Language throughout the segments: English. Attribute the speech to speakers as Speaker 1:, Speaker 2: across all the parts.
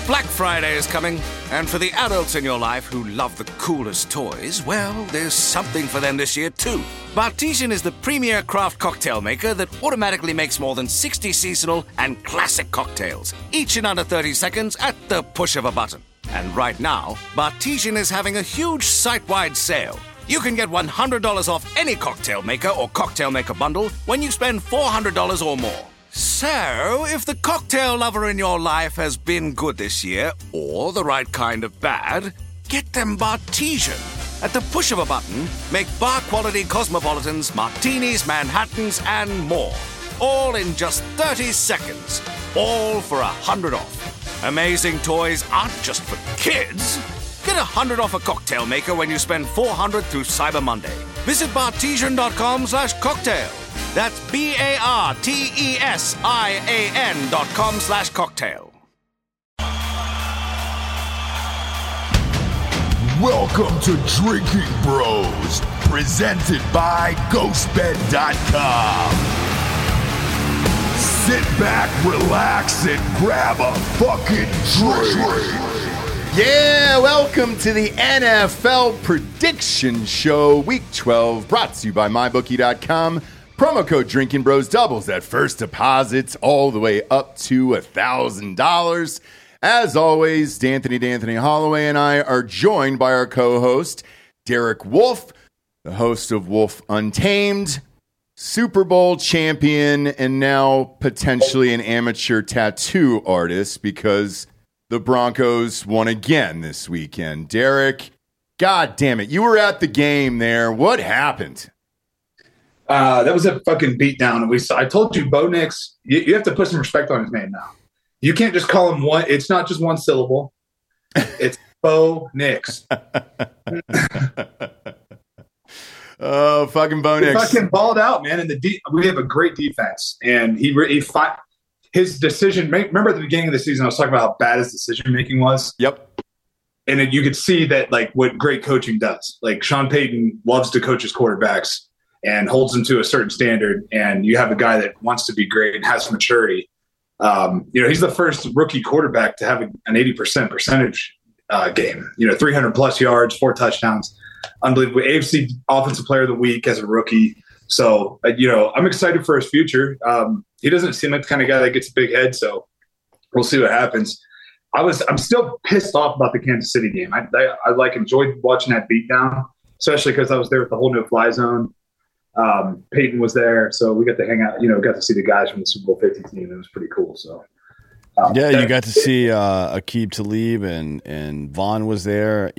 Speaker 1: Black Friday is coming, and for the adults in your life who love the coolest toys, well, there's something for them this year too. Bartesian is the premier craft cocktail maker that automatically makes more than 60 seasonal and classic cocktails, each in under 30 seconds at the push of a button. And right now, Bartesian is having a huge site-wide sale. You can get $100 off any cocktail maker or cocktail maker bundle when you spend $400 or more. So, if the cocktail lover in your life has been good this year, or the right kind of bad, get them Bartesian. At the push of a button, make bar-quality cosmopolitans, martinis, Manhattans, and more. All in just 30 seconds. All for $100 off. Amazing toys aren't just for kids. Get $100 off a cocktail maker when you spend $400 through Cyber Monday. Visit Bartesian.com/cocktail. That's BARTESIAN.com/cocktail.
Speaker 2: Welcome to Drinking Bros, presented by GhostBed.com. Sit back, relax, and grab a fucking drink.
Speaker 3: Yeah, welcome to the NFL Prediction Show, Week 12, brought to you by MyBookie.com. Promo code Drinking Bros doubles that first deposits all the way up to $1,000. As always, D'Anthony Holloway and I are joined by our co-host, Derek Wolf, the host of Wolf Untamed, Super Bowl champion, and now potentially an amateur tattoo artist because the Broncos won again this weekend. Derek, God damn it, you were at the game there. What happened?
Speaker 4: That was a fucking beatdown. I told you, Bo Nix, you have to put some respect on his name now. You can't just call him one. It's not just one syllable. It's Bo Nix.
Speaker 3: Oh, fucking Bo Nix.
Speaker 4: He fucking balled out, man. And we have a great defense. And his decision. Remember at the beginning of the season, I was talking about how bad his decision making was.
Speaker 3: Yep.
Speaker 4: And you could see that, like, what great coaching does. Like, Sean Payton loves to coach his quarterbacks and holds them to a certain standard. And you have a guy that wants to be great and has maturity. He's the first rookie quarterback to have an 80% percentage game. 300 plus yards, 4 touchdowns, unbelievable. AFC Offensive Player of the Week as a rookie. So I'm excited for his future. He doesn't seem like the kind of guy that gets a big head. So we'll see what happens. I'm still pissed off about the Kansas City game. I enjoyed watching that beatdown, especially because I was there with the whole no-fly zone. Peyton was there, so we got to hang out. Got to see the guys from the Super Bowl 50 team. It was pretty cool. So,
Speaker 5: you got to see Aqib Talib and Vaughn was there.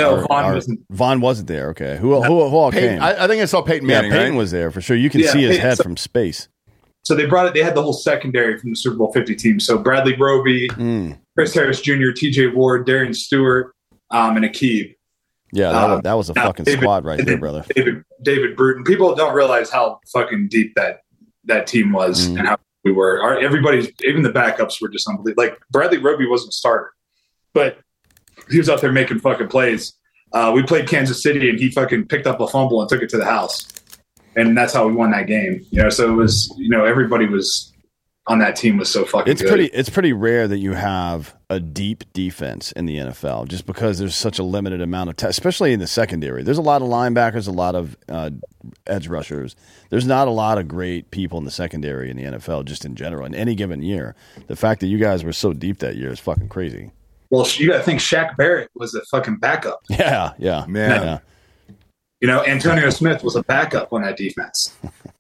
Speaker 5: Vaughn wasn't there. Okay, who all
Speaker 3: Peyton,
Speaker 5: came?
Speaker 3: I think I saw Peyton Manning.
Speaker 5: Yeah, Peyton was there for sure. You can see his head from space.
Speaker 4: So they brought it. They had the whole secondary from the Super Bowl 50 team. So Bradley Roby, Chris Harris Jr., T.J. Ward, Darian Stewart, and Aqib.
Speaker 5: Yeah, that was a fucking squad right there, brother.
Speaker 4: David Bruton. People don't realize how fucking deep that team was and how we were. Even the backups were just unbelievable. Like, Bradley Roby wasn't a starter, but he was out there making fucking plays. We played Kansas City, and he fucking picked up a fumble and took it to the house. And that's how we won that game. So it was, everybody was on that team was so fucking good.
Speaker 5: It's pretty rare that you have a deep defense in the NFL just because there's such a limited amount of especially in the secondary. There's a lot of linebackers, a lot of edge rushers. There's not a lot of great people in the secondary in the NFL just in general in any given year. The fact that you guys were so deep that year is fucking crazy.
Speaker 4: Well, you got to think Shaq Barrett was a fucking backup.
Speaker 5: Yeah. Man.
Speaker 4: Antonio Smith was a backup on that defense.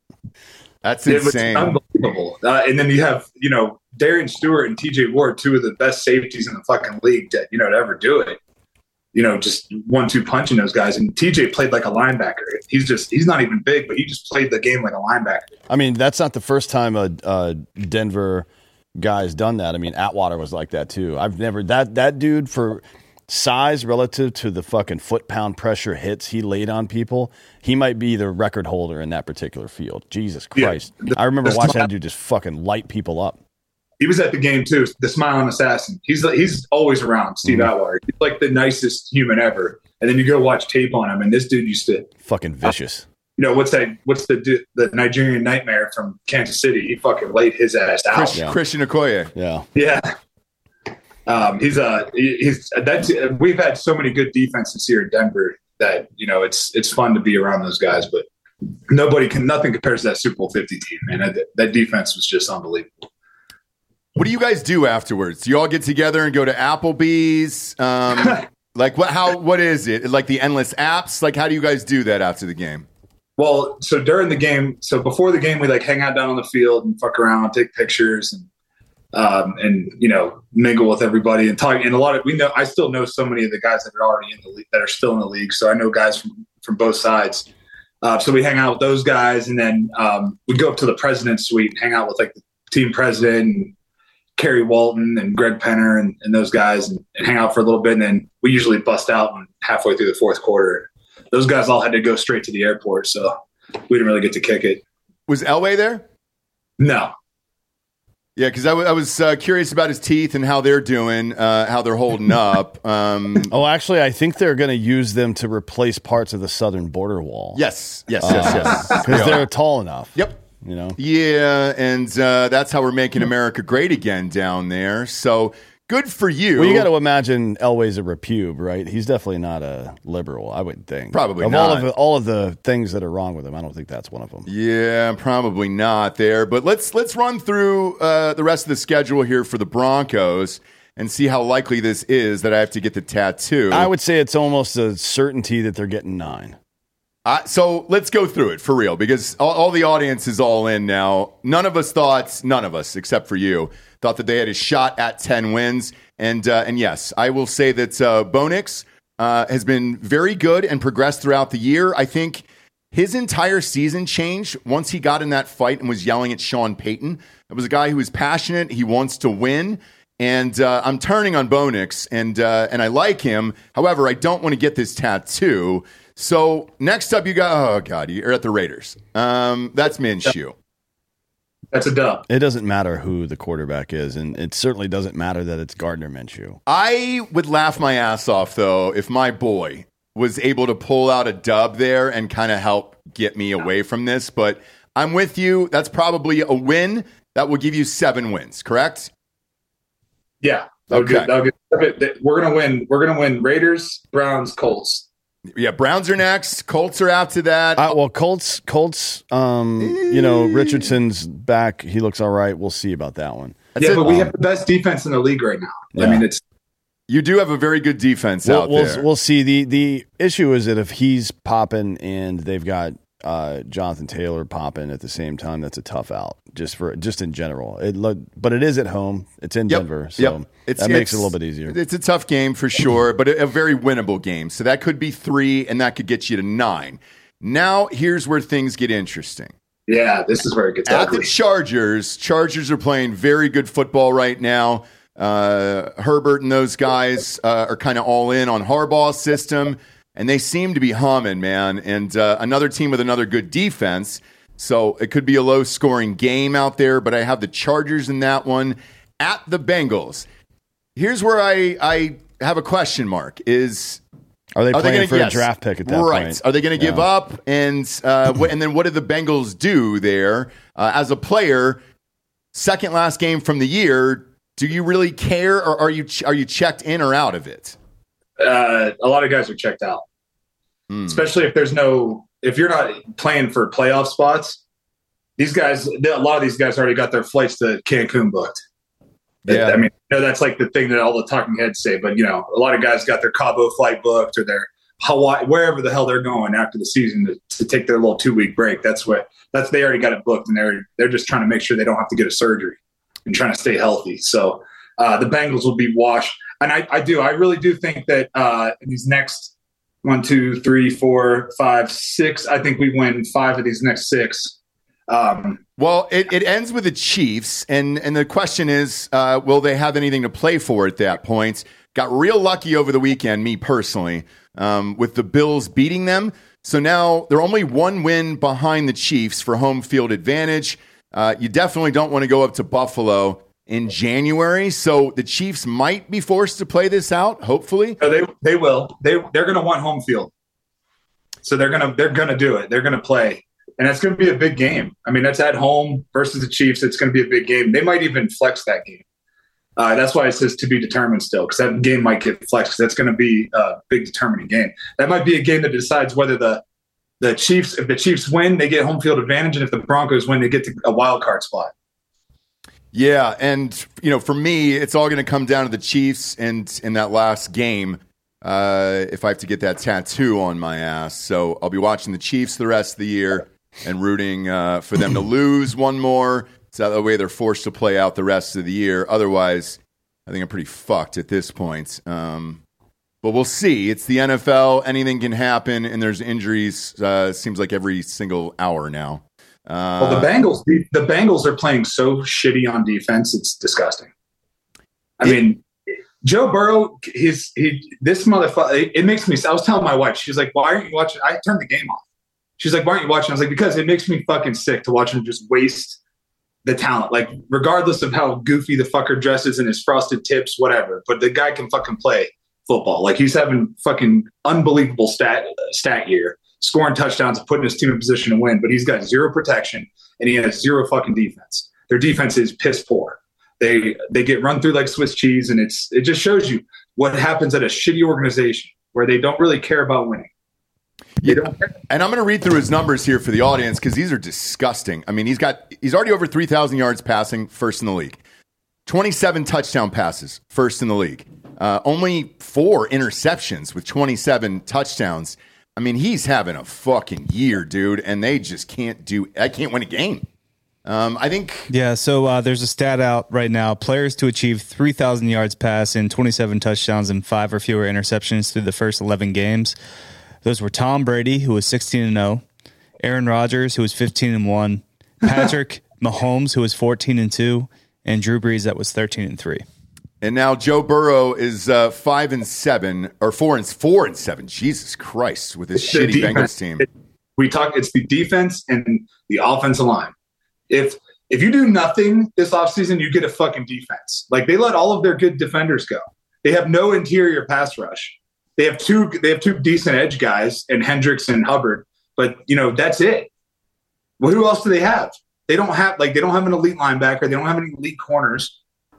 Speaker 3: That's insane.
Speaker 4: It was unbelievable. And then you have, Darian Stewart and T.J. Ward, 2 of the best safeties in the fucking league to ever do it. Just 1-2 punching those guys. And T.J. played like a linebacker. He's not even big, but he just played the game like a linebacker.
Speaker 5: I mean, that's not the first time a Denver guy's done that. I mean, Atwater was like that too. That dude for size relative to the fucking foot-pound pressure hits he laid on people, he might be the record holder in that particular field. Jesus Christ. Yeah, I remember watching that dude just fucking light people up.
Speaker 4: He was at the game, too, the smiling assassin. He's always around, Steve Atwater. He's like the nicest human ever. And then you go watch tape on him, and this dude used to...
Speaker 5: Fucking vicious.
Speaker 4: What's the Nigerian Nightmare from Kansas City? He fucking laid his ass out.
Speaker 3: Christian Okoye.
Speaker 5: Yeah.
Speaker 4: Yeah. We've had so many good defenses here in Denver that it's fun to be around those guys, but nothing compares to that Super Bowl 50 team, man. That defense was just unbelievable.
Speaker 3: What do you guys do afterwards? Do you all get together and go to Applebee's? Like what is it? Like the endless apps? Like how do you guys do that after the game?
Speaker 4: Well, so during the game, before the game, we like hang out down on the field and fuck around, take pictures and mingle with everybody and talk. And I still know so many of the guys that are already in the league that are still in the league. So I know guys from both sides. So we hang out with those guys, and then we go up to the president's suite and hang out with like the team president and Kerry Walton and Greg Penner and those guys and hang out for a little bit. And then we usually bust out halfway through the fourth quarter. Those guys all had to go straight to the airport, so we didn't really get to kick it.
Speaker 3: Was Elway there?
Speaker 4: No.
Speaker 3: Yeah, because I was curious about his teeth and how they're doing, how they're holding up.
Speaker 5: Actually, I think they're going to use them to replace parts of the southern border wall.
Speaker 3: Yes. Because
Speaker 5: they're tall enough.
Speaker 3: Yep. Yeah, and that's how we're making America great again down there. So good for you.
Speaker 5: Well, you got to imagine Elway's a repube, right? He's definitely not a liberal, I wouldn't think.
Speaker 3: Probably not.
Speaker 5: All of the things that are wrong with him, I don't think that's one of them.
Speaker 3: Yeah, probably not there. But let's run through the rest of the schedule here for the Broncos and see how likely this is that I have to get the tattoo.
Speaker 5: I would say it's almost a certainty that they're getting 9.
Speaker 3: So let's go through it for real, because all the audience is all in now. None of us, except for you, thought that they had a shot at 10 wins. And yes, I will say that Bo Nix has been very good and progressed throughout the year. I think his entire season changed once he got in that fight and was yelling at Sean Payton. It was a guy who was passionate. He wants to win. And I'm turning on Bo Nix, and I like him. However, I don't want to get this tattoo. So next up, you got, you're at the Raiders. That's Minshew.
Speaker 4: That's a dub.
Speaker 5: It doesn't matter who the quarterback is, and it certainly doesn't matter that it's Gardner Minshew.
Speaker 3: I would laugh my ass off, though, if my boy was able to pull out a dub there and kind of help get me away from this. But I'm with you. That's probably a win. That will give you 7 wins, correct?
Speaker 4: Yeah.
Speaker 3: Okay.
Speaker 4: We're gonna win. We're gonna win. Raiders, Browns, Colts.
Speaker 3: Yeah, Browns are next. Colts are after that.
Speaker 5: Colts. Richardson's back. He looks all right. We'll see about that one.
Speaker 4: But we have the best defense in the league right now. Yeah. I mean,
Speaker 3: you do have a very good defense out there.
Speaker 5: We'll see. The issue is that if he's popping and they've got Jonathan Taylor popping at the same time, that's a tough out just in general. But it is at home. It's in Denver, so that makes it a little bit easier.
Speaker 3: It's a tough game for sure, but a very winnable game. So that could be 3, and that could get you to 9. Now here's where things get interesting.
Speaker 4: Yeah, this is where it gets ugly.
Speaker 3: At the Chargers are playing very good football right now. Herbert and those guys are kind of all in on Harbaugh's system. And they seem to be humming, man. And another team with another good defense. So it could be a low-scoring game out there, but I have the Chargers in that one at the Bengals. Here's where I have a question mark.
Speaker 5: Are they playing for a draft pick at that point?
Speaker 3: Right. Are they going to give up? And then what did the Bengals do there? As a player, second last game from the year, do you really care, or are you checked in or out of it?
Speaker 4: A lot of guys are checked out, especially if you're not playing for playoff spots. A lot of these guys already got their flights to Cancun booked. Yeah. I mean, that's like the thing that all the talking heads say, but a lot of guys got their Cabo flight booked or their Hawaii, wherever the hell they're going after the season to take their little 2-week break. They already got it booked, and they're just trying to make sure they don't have to get a surgery and trying to stay healthy. So the Bengals will be washed. And I really do think that in these next 1, 2, 3, 4, 5, 6, I think we win 5 of these next 6.
Speaker 3: Well, it ends with the Chiefs, and the question is, will they have anything to play for at that point? Got real lucky over the weekend, me personally, with the Bills beating them. So now they're only 1 win behind the Chiefs for home field advantage. You definitely don't want to go up to Buffalo in January, so the Chiefs might be forced to play this out. Hopefully,
Speaker 4: they will. They're going to want home field, so they're going to do it. They're going to play, and it's going to be a big game. I mean, that's at home versus the Chiefs. It's going to be a big game. They might even flex that game. That's why it says to be determined still, because that game might get flexed, because that's going to be a big determining game. That might be a game that decides whether the Chiefs, if the Chiefs win, they get home field advantage, and if the Broncos win, they get to a wild card spot.
Speaker 3: Yeah, and for me, it's all going to come down to the Chiefs and in that last game. If I have to get that tattoo on my ass, so I'll be watching the Chiefs the rest of the year and rooting for them to lose one more. So that way they're forced to play out the rest of the year. Otherwise, I think I'm pretty fucked at this point. But we'll see. It's the NFL. Anything can happen, and there's injuries. Seems like every single hour now.
Speaker 4: Well, the Bengals are playing so shitty on defense. It's disgusting. I mean, Joe Burrow, this motherfucker. It makes me. I was telling my wife. She's like, "Why aren't you watching?" I turned the game off. She's like, "Why aren't you watching?" I was like, "Because it makes me fucking sick to watch him just waste the talent, like regardless of how goofy the fucker dresses and his frosted tips, whatever. But the guy can fucking play football. Like he's having fucking unbelievable stat year, scoring touchdowns, putting his team in position to win. But he's got zero protection and he has zero fucking defense. Their defense is piss poor. They get run through like Swiss cheese, and it just shows you what happens at a shitty organization where they don't really care about winning.
Speaker 3: Yeah. And I'm going to read through his numbers here for the audience because these are disgusting. I mean, he's already over 3,000 yards passing, first in the league. 27 touchdown passes, first in the league. Only 4 interceptions with 27 touchdowns. I mean, he's having a fucking year, dude, and they just can't win a game. I think.
Speaker 6: Yeah, so there's a stat out right now. Players to achieve 3,000 yards pass and 27 touchdowns and 5 or fewer interceptions through the first 11 games. Those were Tom Brady, who was 16-0, Aaron Rodgers, who was 15-1, Patrick Mahomes, who was 14-2, and Drew Brees, that was 13-3.
Speaker 3: And now Joe Burrow is 5-7 or 4-7. Jesus Christ, with his shitty Bengals team.
Speaker 4: It's the defense and the offensive line. If you do nothing this offseason, you get a fucking defense. Like they let all of their good defenders go. They have no interior pass rush. They have two decent edge guys in Hendricks and Hubbard, but that's it. Well, who else do they have? They don't have an elite linebacker. They don't have any elite corners.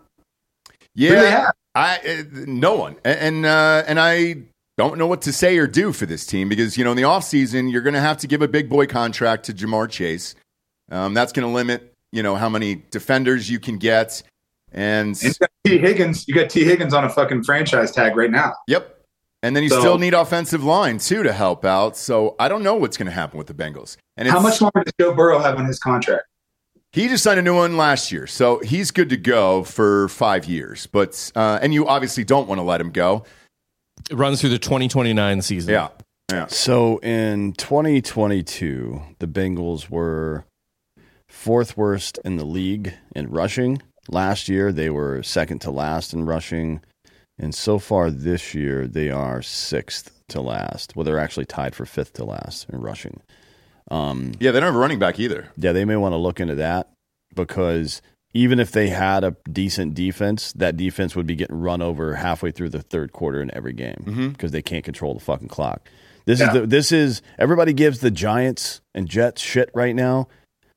Speaker 3: Yeah, no one. And I don't know what to say or do for this team because in the offseason you're going to have to give a big boy contract to Jamar Chase. That's going to limit how many defenders you can get. And
Speaker 4: you got T. Higgins. You got T. Higgins on a fucking franchise tag right now.
Speaker 3: Yep. And then you still need offensive line, too, to help out. So I don't know what's going to happen with the Bengals. And
Speaker 4: how much longer does Joe Burrow have on his contract?
Speaker 3: He just signed a new one last year. So he's good to go for 5 years. But and you obviously don't want to let him go.
Speaker 7: It runs through the 2029 season.
Speaker 3: Yeah.
Speaker 5: So in 2022, the Bengals were 4th worst in the league in rushing. Last year, they were 2nd to last in rushing. And so far this year, they are 6th to last. Well, they're actually tied for 5th to last in rushing.
Speaker 3: Yeah, they don't have a running back either.
Speaker 5: Yeah, they may want to look into that because even if they had a decent defense, that defense would be getting run over halfway through the 3rd quarter in every game because they can't control the fucking clock. This is everybody gives the Giants and Jets shit right now,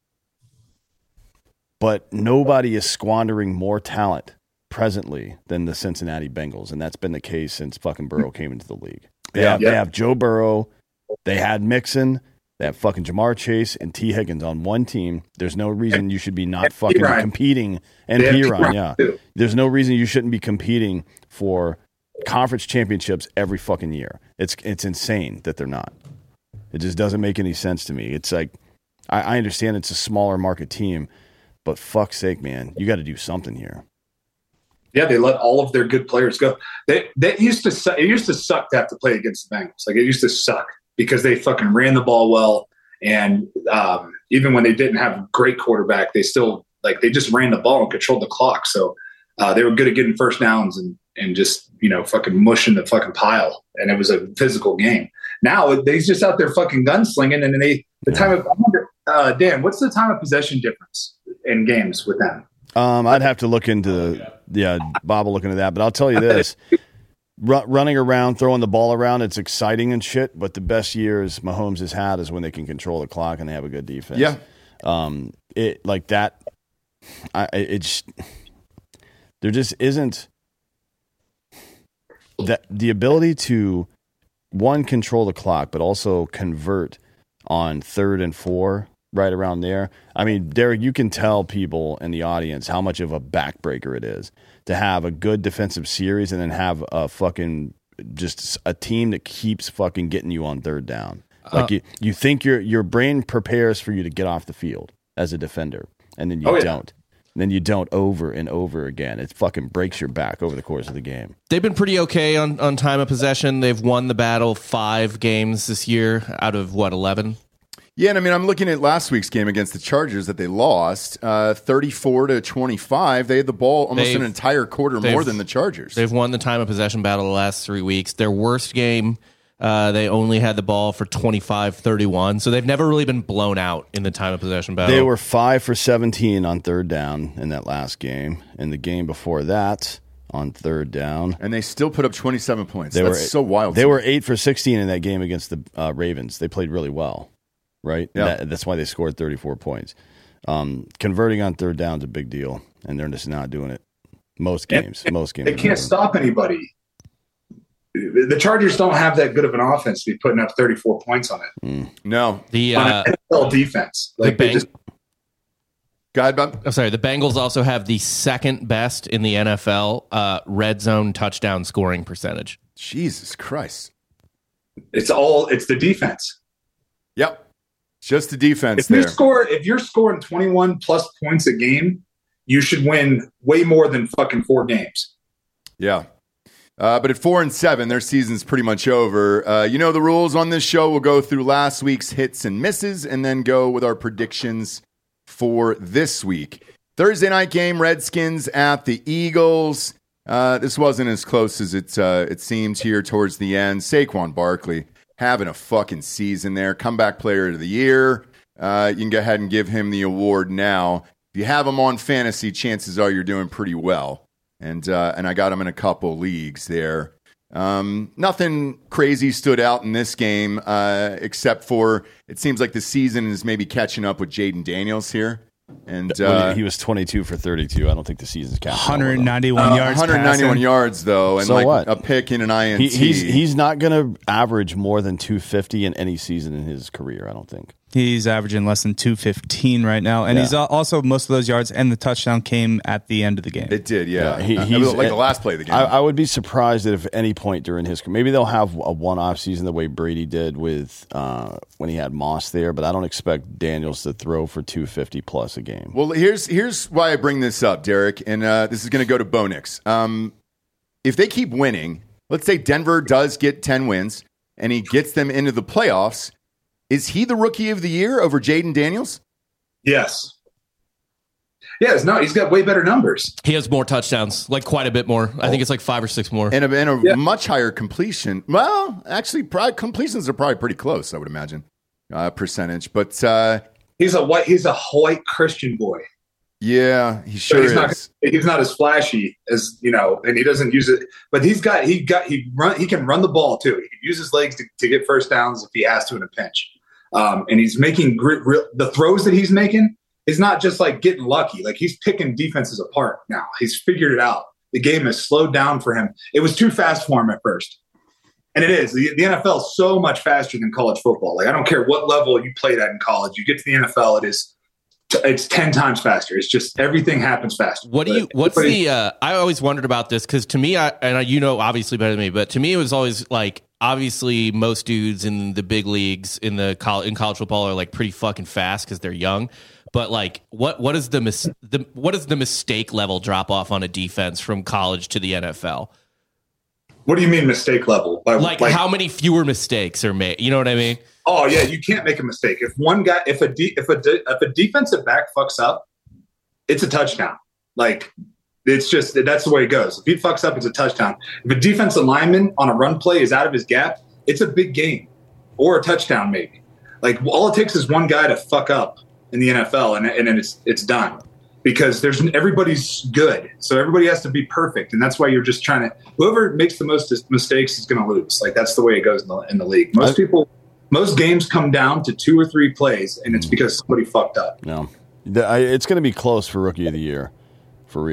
Speaker 5: but nobody is squandering more talent presently than the Cincinnati Bengals, and that's been the case since fucking Burrow came into the league. They have Joe Burrow, they had Mixon, they have fucking Jamar Chase and T. Higgins on one team. There's no reason you should be not fucking competing. And P-Ryan, yeah. There's no reason you shouldn't be competing for conference championships every fucking year. It's insane that they're not. It just doesn't make any sense to me. It's like, I understand it's a smaller market team, but fuck's sake, man, you got to do something here.
Speaker 4: Yeah, they let all of their good players go. It used to suck to have to play against the Bengals. Like it used to suck because they fucking ran the ball well, and even when they didn't have a great quarterback, they still they just ran the ball and controlled the clock. So they were good at getting first downs and just fucking mushing the fucking pile, and it was a physical game. Now they're just out there fucking gunslinging, and then time of I wonder, Dan, what's the time of possession difference in games with them?
Speaker 5: I'd have to look into Bob will look into that, but I'll tell you this: running around, throwing the ball around, it's exciting and shit. But the best years Mahomes has had is when they can control the clock and they have a good defense. Yeah, There just isn't that the ability to, one, control the clock, but also convert on 3rd and 4, right around there. I mean, Derek, you can tell people in the audience how much of a backbreaker it is to have a good defensive series and then have a fucking just a team that keeps fucking getting you on 3rd down. Like you think your brain prepares for you to get off the field as a defender, and then you don't. And then you don't over and over again. It fucking breaks your back over the course of the game.
Speaker 7: They've been pretty okay on time of possession. They've won the battle 5 games this year out of, 11?
Speaker 3: Yeah, and I mean, I'm looking at last week's game against the Chargers that they lost, 34-25. They had the ball almost an entire quarter more than the Chargers.
Speaker 7: They've won the time of possession battle the last 3 weeks. Their worst game, they only had the ball for 25-31. So they've never really been blown out in the time of possession battle.
Speaker 5: They were 5 for 17 on 3rd down in that last game. In the game before that, on 3rd down.
Speaker 3: And they still put up 27 points. That's so wild.
Speaker 5: They were 8 for 16 in that game against the Ravens. They played really well. Right?
Speaker 3: Yeah.
Speaker 5: That's why they scored 34 points. Converting on 3rd down is a big deal, and they're just not doing it. Most games.
Speaker 4: They can't stop anybody. The Chargers don't have that good of an offense to be putting up 34 points on it.
Speaker 3: No.
Speaker 7: The
Speaker 4: NFL defense. Like
Speaker 7: Go
Speaker 3: ahead, Bob.
Speaker 7: I'm sorry. The Bengals also have the 2nd best in the NFL red zone touchdown scoring percentage.
Speaker 3: Jesus Christ.
Speaker 4: It's the defense.
Speaker 3: Yep. Just the defense
Speaker 4: if you're scoring 21 plus points a game, you should win way more than fucking 4 games.
Speaker 3: Yeah. But at 4-7, their season's pretty much over. You know the rules on this show. We'll go through last week's hits and misses and then go with our predictions for this week. Thursday night game, Redskins at the Eagles. This wasn't as close as it seemed here towards the end. Saquon Barkley having a fucking season there. Comeback player of the year. You can go ahead and give him the award now. If you have him on fantasy, chances are you're doing pretty well. And I got him in a couple leagues there. Nothing crazy stood out in this game, except for it seems like the season is maybe catching up with Jaden Daniels here. And
Speaker 5: he was 22 for 32. I don't think the season's catching
Speaker 6: 191 yards.
Speaker 3: 191 yards though, and
Speaker 5: so
Speaker 3: what? A pick in an INT.
Speaker 5: He's not going to average more than 250 in any season in his career. I don't think.
Speaker 6: He's averaging less than 215 right now, and he's also most of those yards and the touchdown came at the end of the game.
Speaker 3: It did, yeah. He's like the last play of the game.
Speaker 5: I would be surprised that if at any point during his career, maybe they'll have a one-off season the way Brady did with when he had Moss there, but I don't expect Daniels to throw for 250 plus a game.
Speaker 3: Well, here's why I bring this up, Derek, and this is going to go to Bo Nix. If they keep winning, let's say Denver does get 10 wins and he gets them into the playoffs. Is he the rookie of the year over Jaden Daniels?
Speaker 4: Yes. Yeah, he's got way better numbers.
Speaker 7: He has more touchdowns, like quite a bit more. I think it's like 5 or 6 more.
Speaker 3: And a much higher completion. Well, actually, completions are probably pretty close, I would imagine, percentage. But
Speaker 4: he's a white Christian boy.
Speaker 3: Yeah, he sure is.
Speaker 4: He's not as flashy as, and he doesn't use it. But he can run the ball too. He can use his legs to get first downs if he has to in a pinch. And he's making the throws that he's making is not just like getting lucky. Like he's picking defenses apart now. He's figured it out. The game has slowed down for him. It was too fast for him at first. And it is. The NFL is so much faster than college football. Like I don't care what level you played at in college. You get to the NFL, it's 10 times faster. It's just everything happens faster.
Speaker 7: I always wondered about this because to me, obviously better than me, but to me it was always like, obviously most dudes in the big leagues in college football are like pretty fucking fast because they're young. But like, what is the mistake level drop off on a defense from college to the NFL?
Speaker 4: What do you mean mistake level?
Speaker 7: Like how many fewer mistakes are made? You know what I mean?
Speaker 4: Oh yeah, you can't make a mistake. If one guy, if a defensive back fucks up, it's a touchdown. Like it's just that's the way it goes. If he fucks up, it's a touchdown. If a defensive lineman on a run play is out of his gap, it's a big game or a touchdown maybe. Like all it takes is one guy to fuck up in the NFL, and then it's done. Because everybody's good, so everybody has to be perfect, and that's why you're just trying to. Whoever makes the most mistakes is going to lose. Like that's the way it goes in the league. Most games come down to 2 or 3 plays, and it's because somebody fucked up.
Speaker 5: No, it's going to be close for rookie of the year, for real.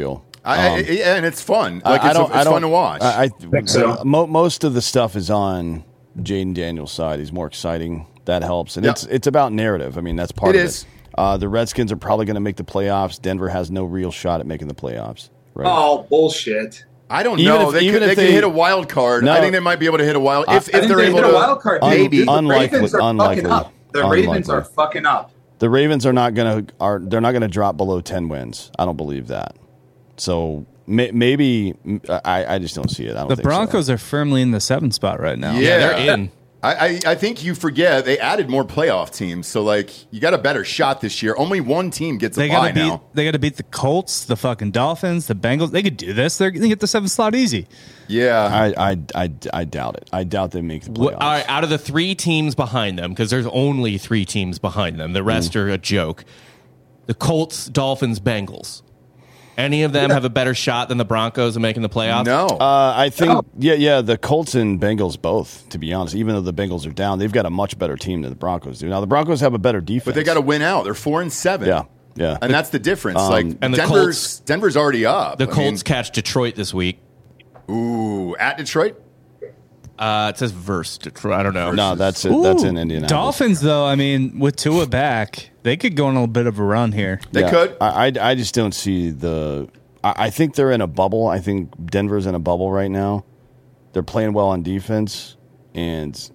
Speaker 3: And it's fun. Like it's fun to watch.
Speaker 5: I
Speaker 4: think so.
Speaker 5: Most of the stuff is on Jaden Daniels' side. He's more exciting. That helps, and it's about narrative. I mean, that's part of it. The Redskins are probably going to make the playoffs. Denver has no real shot at making the playoffs. Right?
Speaker 4: Oh, bullshit.
Speaker 3: I don't know. They could hit a wild card. I think they might be able to hit a wild if they're able to
Speaker 4: hit a wild card.
Speaker 3: Maybe
Speaker 5: unlikely.
Speaker 4: The Ravens are fucking up.
Speaker 5: The Ravens are not going to drop below 10 wins. I don't believe that. So maybe I just don't see it.
Speaker 6: The Broncos are firmly in the 7th spot right now.
Speaker 3: Yeah,
Speaker 7: they're in.
Speaker 3: I think you forget they added more playoff teams, so like you got a better shot this year. Only one team gets a bye now.
Speaker 6: They got to beat the Colts, the fucking Dolphins, the Bengals. They could do this. They're going to get the 7th slot easy.
Speaker 3: Yeah,
Speaker 5: I doubt it. I doubt they make the playoffs.
Speaker 7: All right, out of the 3 teams behind them, because there's only 3 teams behind them, the rest are a joke. The Colts, Dolphins, Bengals. Any of them have a better shot than the Broncos of making the playoffs?
Speaker 3: No.
Speaker 5: I think, the Colts and Bengals both, to be honest. Even though the Bengals are down, they've got a much better team than the Broncos do. Now, the Broncos have a better defense.
Speaker 3: But they got to win out. They're 4-7.
Speaker 5: Yeah.
Speaker 3: And that's the difference.
Speaker 7: And
Speaker 3: Denver's already up.
Speaker 7: The Colts catch Detroit this week.
Speaker 3: Ooh, at Detroit?
Speaker 7: It says versus Detroit. I don't know.
Speaker 5: No, that's it. That's in Indianapolis.
Speaker 6: Dolphins, though, I mean, with Tua back, they could go on a bit of a run here.
Speaker 3: They could.
Speaker 5: I just don't see the. I think they're in a bubble. I think Denver's in a bubble right now. They're playing well on defense, and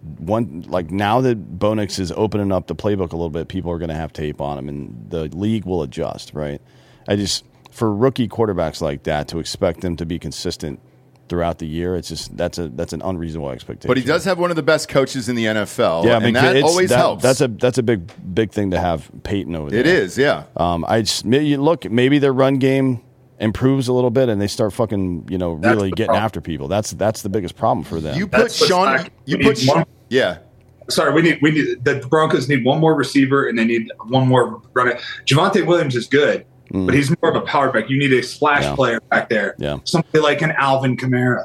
Speaker 5: now that Bo Nix is opening up the playbook a little bit, people are going to have tape on him, and the league will adjust. Right? For rookie quarterbacks like that to expect them to be consistent throughout the year, it's just that's an unreasonable expectation.
Speaker 3: But he does have one of the best coaches in the NFL.
Speaker 5: Yeah,
Speaker 3: and that always helps.
Speaker 5: That's a big thing to have Peyton over there.
Speaker 3: It is, yeah.
Speaker 5: Maybe their run game improves a little bit and they start fucking really getting after people. That's the biggest problem for them.
Speaker 3: You put Sean. Yeah.
Speaker 4: Sorry, we need the Broncos need one more receiver and they need one more runner. Javonte Williams is good. But he's more of a power back. You need a splash player back there.
Speaker 5: Yeah.
Speaker 4: Somebody like an Alvin Kamara.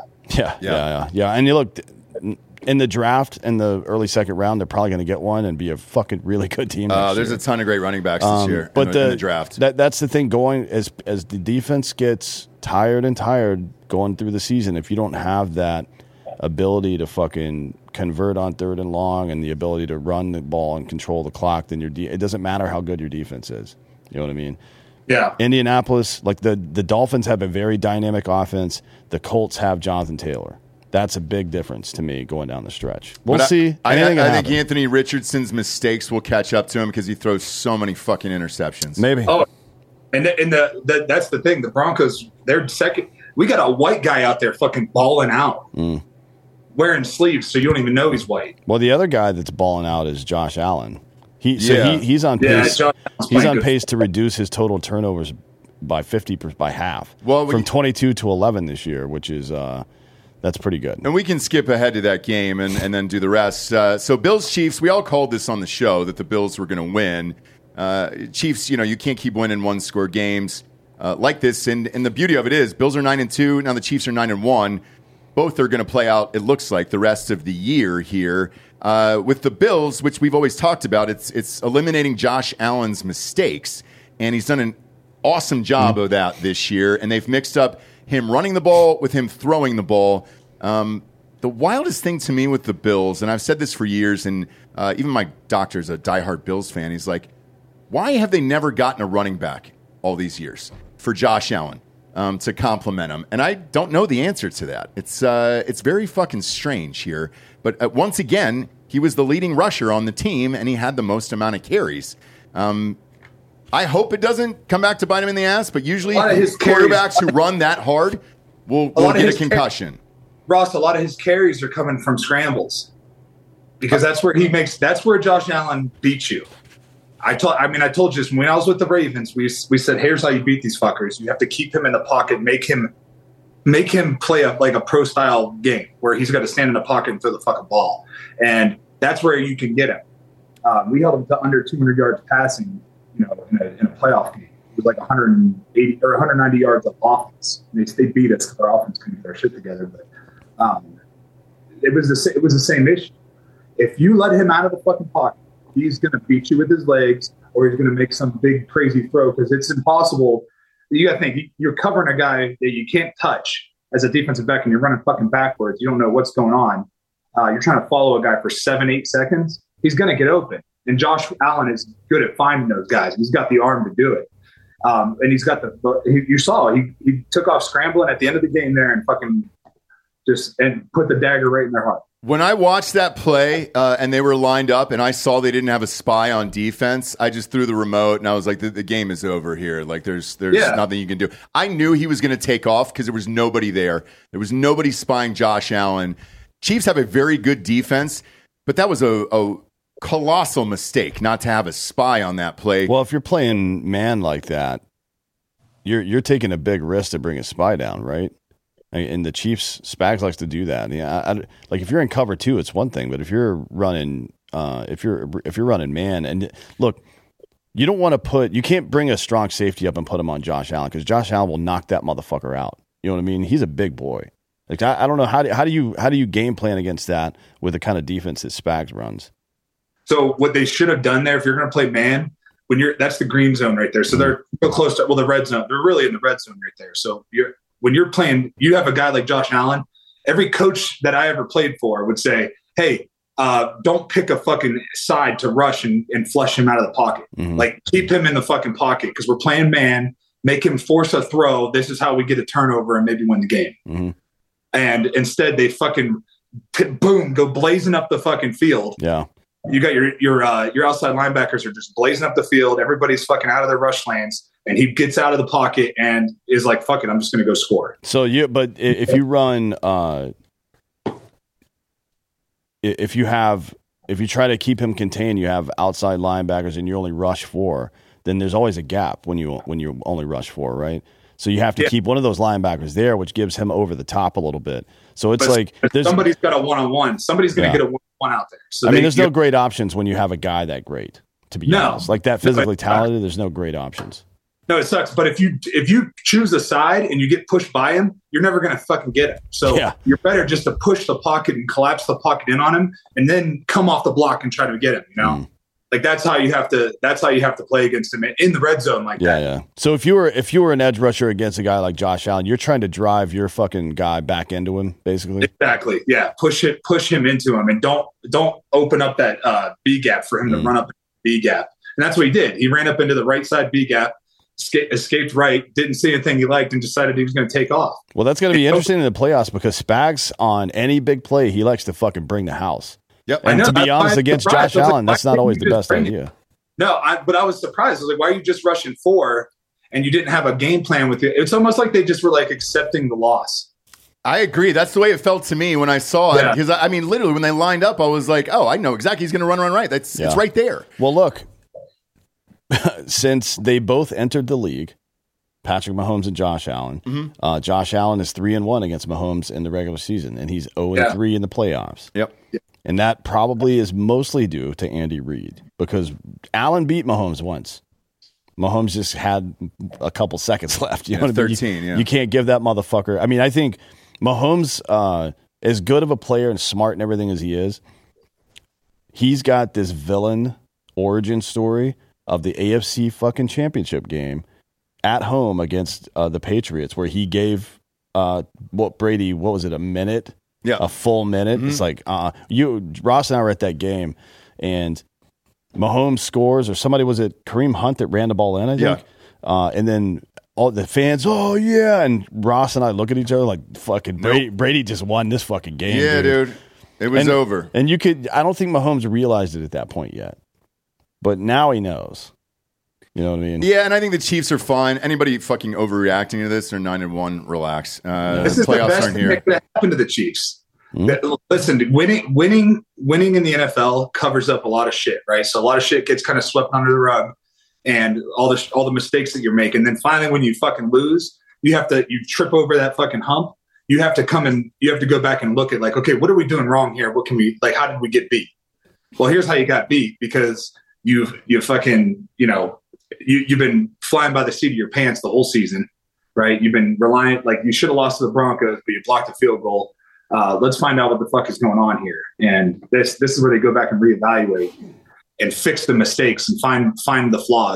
Speaker 5: Yeah. And you look in the draft in the early second round, they're probably going to get one and be a fucking really good team.
Speaker 3: There's a ton of great running backs this year in the draft.
Speaker 5: That's the thing going as the defense gets tired going through the season. If you don't have that ability to fucking convert on 3rd and long and the ability to run the ball and control the clock, then it doesn't matter how good your defense is. You know what I mean?
Speaker 4: Yeah.
Speaker 5: Indianapolis, like the Dolphins have a very dynamic offense. The Colts have Jonathan Taylor. That's a big difference to me going down the stretch. We'll see.
Speaker 3: I think Anthony Richardson's mistakes will catch up to him because he throws so many fucking interceptions.
Speaker 5: Maybe.
Speaker 4: Oh, and that's the thing. The Broncos, they're second. We got a white guy out there fucking balling out, wearing sleeves, so you don't even know he's white.
Speaker 5: Well, the other guy that's balling out is Josh Allen. He's on pace. He's on pace to reduce his total turnovers by 50% by half.
Speaker 3: Well,
Speaker 5: from 22 to 11 this year, which is that's pretty good.
Speaker 3: And we can skip ahead to that game and then do the rest. So Bills Chiefs, we all called this on the show that the Bills were going to win. Chiefs, you can't keep winning 1-score games like this. And the beauty of it is, Bills are 9-2. Now the Chiefs are 9-1. Both are going to play out, it looks like, the rest of the year here. With the Bills, which we've always talked about, it's eliminating Josh Allen's mistakes. And he's done an awesome job of that this year. And they've mixed up him running the ball with him throwing the ball. The wildest thing to me with the Bills, and I've said this for years, and even my doctor's a diehard Bills fan, he's like, why have they never gotten a running back all these years for Josh Allen to complement him? And I don't know the answer to that. It's very fucking strange here. But once again, he was the leading rusher on the team, and he had the most amount of carries. I hope it doesn't come back to bite him in the ass, but usually quarterbacks who run that hard will get a concussion.
Speaker 4: Ross, a lot of his carries are coming from scrambles because that's where Josh Allen beats you. I told you this when I was with the Ravens. We said, here's how you beat these fuckers. You have to keep him in the pocket, make him play a pro style game where he's got to stand in the pocket and throw the fucking ball, and that's where you can get him. We held him to under 200 yards passing, in a playoff game. It was like 180 or 190 yards of offense. They beat us because our offense couldn't get their shit together. But it was the same issue. If you let him out of the fucking pocket, he's going to beat you with his legs, or he's going to make some big crazy throw because it's impossible you got to think you're covering a guy that you can't touch as a defensive back, and you're running fucking backwards. You don't know what's going on. You're trying to follow a guy for 7-8 seconds. He's going to get open. And Josh Allen is good at finding those guys. He's got the arm to do it. And he's got you saw he took off scrambling at the end of the game there and fucking and put the dagger right in their heart.
Speaker 3: When I watched that play and they were lined up and I saw they didn't have a spy on defense, I just threw the remote and I was like, the game is over here. Like there's nothing you can do. I knew he was going to take off because there was nobody there. There was nobody spying Josh Allen. Chiefs have a very good defense, but that was a colossal mistake not to have a spy on that play.
Speaker 5: Well, if you're playing man like that, you're taking a big risk to bring a spy down, right? And the Chiefs, Spags likes to do that. Yeah, like if you're in cover 2, it's one thing, but if you're running, if you're running man, and look, you don't want to you can't bring a strong safety up and put him on Josh Allen because Josh Allen will knock that motherfucker out. You know what I mean? He's a big boy. Like I don't know how do you game plan against that with the kind of defense that Spags runs.
Speaker 4: So what they should have done there, if you're going to play man, that's the green zone right there. So they're real close to the red zone. They're really in the red zone right there. So when you're playing, you have a guy like Josh Allen. Every coach that I ever played for would say, "Hey, don't pick a fucking side to rush and flush him out of the pocket.
Speaker 5: Mm-hmm.
Speaker 4: Like keep him in the fucking pocket because we're playing man. Make him force a throw. This is how we get a turnover and maybe win the game."
Speaker 5: Mm-hmm.
Speaker 4: And instead, they fucking boom go blazing up the fucking field.
Speaker 5: Yeah.
Speaker 4: You got your outside linebackers are just blazing up the field. Everybody's fucking out of their rush lanes, and he gets out of the pocket and is like, "Fuck it, I'm just going to go score."
Speaker 5: So but if you run, if you try to keep him contained, you have outside linebackers, and you only rush 4. Then there's always a gap when you only rush 4, right? So you have to keep one of those linebackers there, which gives him over the top a little bit. So it's
Speaker 4: somebody's got a one-on-one. Somebody's going to get a one-on-one out there. So
Speaker 5: there's no great options when you have a guy that great. To be honest, like that physically talented, there's no great options.
Speaker 4: No, it sucks. But if you choose a side and you get pushed by him, you're never going to fucking get him. So you're better just to push the pocket and collapse the pocket in on him, and then come off the block and try to get him. You know. Like that's how you have to play against him in the red zone like that.
Speaker 5: Yeah. So if you were an edge rusher against a guy like Josh Allen, you're trying to drive your fucking guy back into him, basically.
Speaker 4: Exactly. Yeah. Push him into him, and don't open up that B gap for him to run up the B gap. And that's what he did. He ran up into the right side B gap, escaped right, didn't see anything he liked, and decided he was going to take off.
Speaker 5: Well, that's going to be interesting in the playoffs because Spags on any big play, he likes to fucking bring the house.
Speaker 3: Yep.
Speaker 5: And to be honest, against Josh Allen, that's not always the best idea.
Speaker 4: No, but I was surprised. I was like, why are you just rushing 4 and you didn't have a game plan with it? It's almost like they just were like accepting the loss.
Speaker 3: I agree. That's the way it felt to me when I saw it. Because, I mean, literally, when they lined up, I was like, oh, I know exactly. He's going to run right. It's right there.
Speaker 5: Well, look, since they both entered the league, Patrick Mahomes and Josh Allen, Josh Allen is 3-1 against Mahomes in the regular season, and he's 0-3 in the playoffs.
Speaker 3: Yep.
Speaker 5: And that probably is mostly due to Andy Reid because Allen beat Mahomes once. Mahomes just had a couple seconds left. You know what
Speaker 3: 13,
Speaker 5: I mean? You can't give that motherfucker. I mean, I think Mahomes, as good of a player and smart and everything as he is, he's got this villain origin story of the AFC fucking championship game at home against the Patriots where he gave Brady, what was it, a minute?
Speaker 3: Yeah,
Speaker 5: a full minute. It's like Ross and I were at that game, and Mahomes scores, or somebody was it Kareem Hunt that ran the ball in, I think. And then all the fans, and Ross and I look at each other like fucking Brady just won this fucking game.
Speaker 3: Yeah, dude. It was over.
Speaker 5: And I don't think Mahomes realized it at that point yet, but now he knows. You know what I mean?
Speaker 3: Yeah, and I think the Chiefs are fine. Anybody fucking overreacting to this, they're 9-1. Relax.
Speaker 4: This is the best thing that could happen to the Chiefs. Listen, winning in the NFL covers up a lot of shit, right? So a lot of shit gets kind of swept under the rug, and all the mistakes that you're making. Then finally, when you fucking lose, you trip over that fucking hump. You have to go back and look at like, okay, what are we doing wrong here? What can we how did we get beat? Well, here's how you got beat because you fucking You've been flying by the seat of your pants the whole season, right? You've been reliant, like you should have lost to the Broncos, but you blocked a field goal. Let's find out what the fuck is going on here. And this is where they go back and reevaluate and fix the mistakes and find the flaws.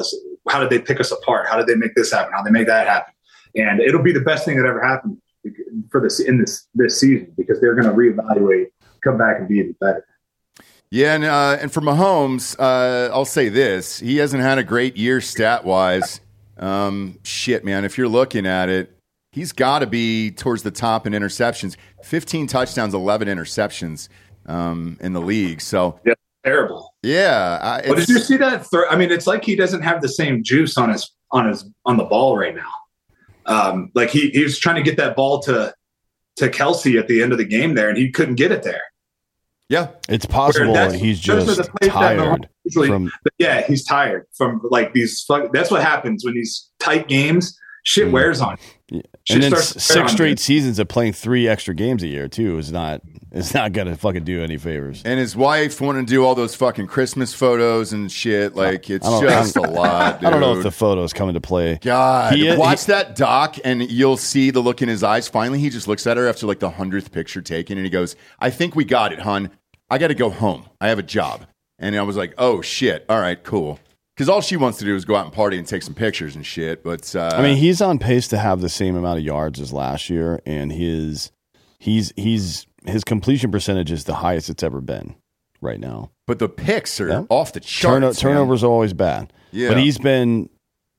Speaker 4: how did they pick us apart? How did they make this happen? How did they make that happen? And it'll be the best thing that ever happened for this season, because they're going to reevaluate, come back and be even better.
Speaker 3: Yeah, and for Mahomes, I'll say this: he hasn't had a great year stat wise. Shit, man, if you're looking at it, he's got to be towards the top in interceptions. 15 touchdowns, 11 interceptions in the league. So
Speaker 4: yeah, terrible.
Speaker 3: Yeah,
Speaker 4: but did you see that? I mean, it's like he doesn't have the same juice on the ball right now. Like he was trying to get that ball to Kelsey at the end of the game there, and he couldn't get it there.
Speaker 3: Yeah,
Speaker 5: it's possible he's just tired.
Speaker 4: Yeah, he's tired from like these. That's what happens when these tight games. Shit wears on.
Speaker 5: Yeah. And then 6 straight seasons of playing 3 extra games a year too is not gonna fucking do any favors.
Speaker 3: And his wife wanting to do all those fucking Christmas photos and shit. Like it's just a lot. Dude.
Speaker 5: I don't know if the photos come into play.
Speaker 3: God, watch that doc and you'll see the look in his eyes. Finally, he just looks at her after like the 100th picture taken, and he goes, "I think we got it, hon. I got to go home. I have a job." And I was like, "Oh shit! All right, cool." Because all she wants to do is go out and party and take some pictures and shit. But
Speaker 5: I mean, he's on pace to have the same amount of yards as last year, and his completion percentage is the highest it's ever been right now.
Speaker 3: But the picks are off the charts.
Speaker 5: Turnovers are always bad.
Speaker 3: Yeah,
Speaker 5: but he's been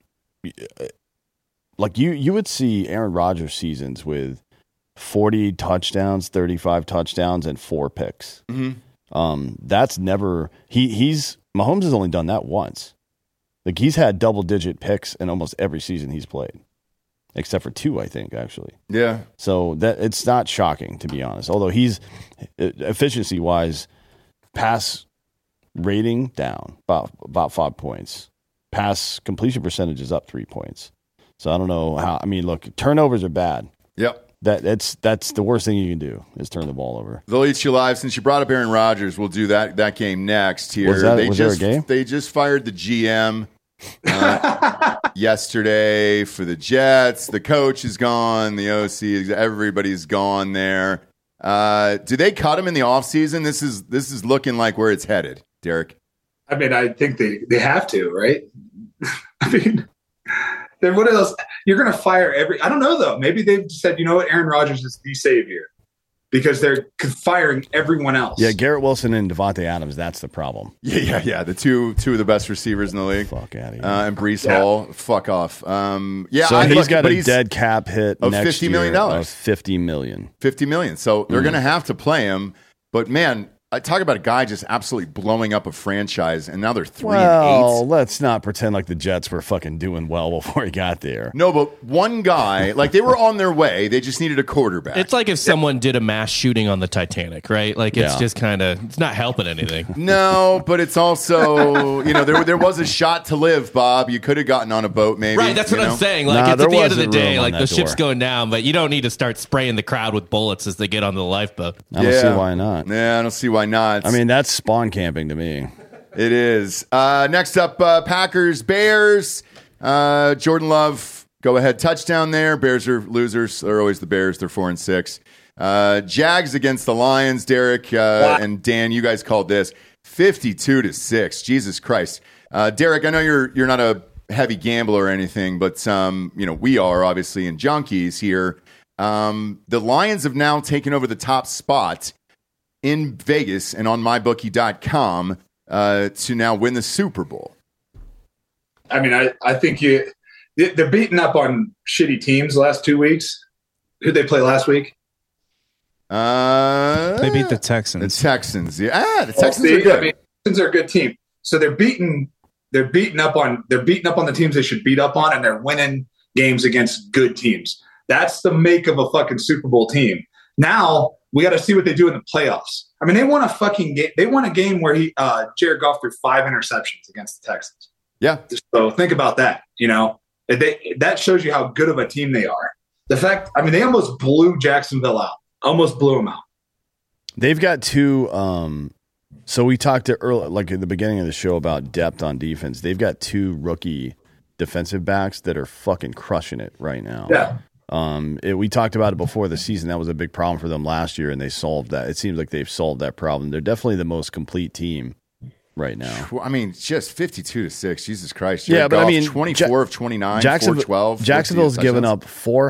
Speaker 5: like you would see Aaron Rodgers seasons with 40 touchdowns, 35 touchdowns, and 4 picks.
Speaker 3: Mm-hmm.
Speaker 5: That's never Mahomes has only done that once. Like he's had double-digit picks in almost every season he's played, except for 2, I think, actually.
Speaker 3: Yeah.
Speaker 5: So that it's not shocking, to be honest. Although he's efficiency-wise, pass rating down about 5 points, pass completion percentage is up 3 points. So I don't know how. I mean, look, turnovers are bad.
Speaker 3: Yep.
Speaker 5: That's the worst thing you can do is turn the ball over.
Speaker 3: They'll eat you live. Since you brought up Aaron Rodgers, we'll do that game next here.
Speaker 5: Was there a game?
Speaker 3: They just fired the GM yesterday for the Jets. The coach is gone. The OC, everybody's gone there. Do they cut him in the offseason? This is looking like where it's headed, Derek.
Speaker 4: I mean, I think they have to, right? I mean, then what else? You're going to fire I don't know, though. Maybe they've said, you know what, Aaron Rodgers is the savior because they're firing everyone else.
Speaker 5: Yeah, Garrett Wilson and Devontae Adams, that's the problem.
Speaker 3: Yeah. The two of the best receivers in the league.
Speaker 5: Fuck out of here.
Speaker 3: And Breece Hall, fuck off. So
Speaker 5: he's got a dead cap hit
Speaker 3: of
Speaker 5: next
Speaker 3: $50 million.
Speaker 5: Of $50 million.
Speaker 3: $50 million. So they're going to have to play him. But, man, I talk about a guy just absolutely blowing up a franchise, and now they're 3-8.
Speaker 5: Let's not pretend like the Jets were fucking doing well before he got there.
Speaker 3: No, but one guy, like they were on their way. They just needed a quarterback.
Speaker 7: It's like if someone did a mass shooting on the Titanic, right? Like it's just kind of, it's not helping anything.
Speaker 3: No, but it's also, there was a shot to live, Bob. You could have gotten on a boat, maybe.
Speaker 7: Right, that's what I'm saying. Like it's at the end of the day, like the ship's going down, but you don't need to start spraying the crowd with bullets as they get onto the lifeboat.
Speaker 5: I don't see why not.
Speaker 3: Yeah, I don't see why not.
Speaker 5: I mean, that's spawn camping to me.
Speaker 3: It is. Next up, Packers, Bears. Jordan Love, go ahead, touchdown there. Bears are losers. They're always the Bears. They're 4-6. Jags against the Lions. Derek and Dan, you guys called this 52-6. Jesus Christ. Derek, I know you're not a heavy gambler or anything, but we are obviously in junkies here. The Lions have now taken over the top spot in Vegas and on mybookie.com to now win the Super Bowl.
Speaker 4: I mean, I think they're beating up on shitty teams the last 2 weeks. Who'd they play last week?
Speaker 6: They beat the Texans.
Speaker 3: The Texans, yeah. The Texans are good.
Speaker 4: I mean, Texans are a good team. So they're beating up on the teams they should beat up on, and they're winning games against good teams. That's the make of a fucking Super Bowl team. Now we got to see what they do in the playoffs. I mean, they won a fucking game. They won a game where Jared Goff threw 5 interceptions against the Texans.
Speaker 3: Yeah.
Speaker 4: So think about that. That shows you how good of a team they are. The fact, I mean, they almost blew Jacksonville out. Almost blew them out.
Speaker 5: They've got 2. So we talked early, like at the beginning of the show, about depth on defense. They've got 2 rookie defensive backs that are fucking crushing it right now.
Speaker 4: Yeah.
Speaker 5: We talked about it before the season. That was a big problem for them last year, and they solved that. It seems like they've solved that problem. They're definitely the most complete team right now.
Speaker 3: I mean, just 52-6. Jesus Christ.
Speaker 5: Yeah,
Speaker 3: Jared
Speaker 5: but I
Speaker 3: Goff,
Speaker 5: mean,
Speaker 3: 24 of 29, 412.
Speaker 5: Jacksonville's given
Speaker 3: touchdowns.
Speaker 5: up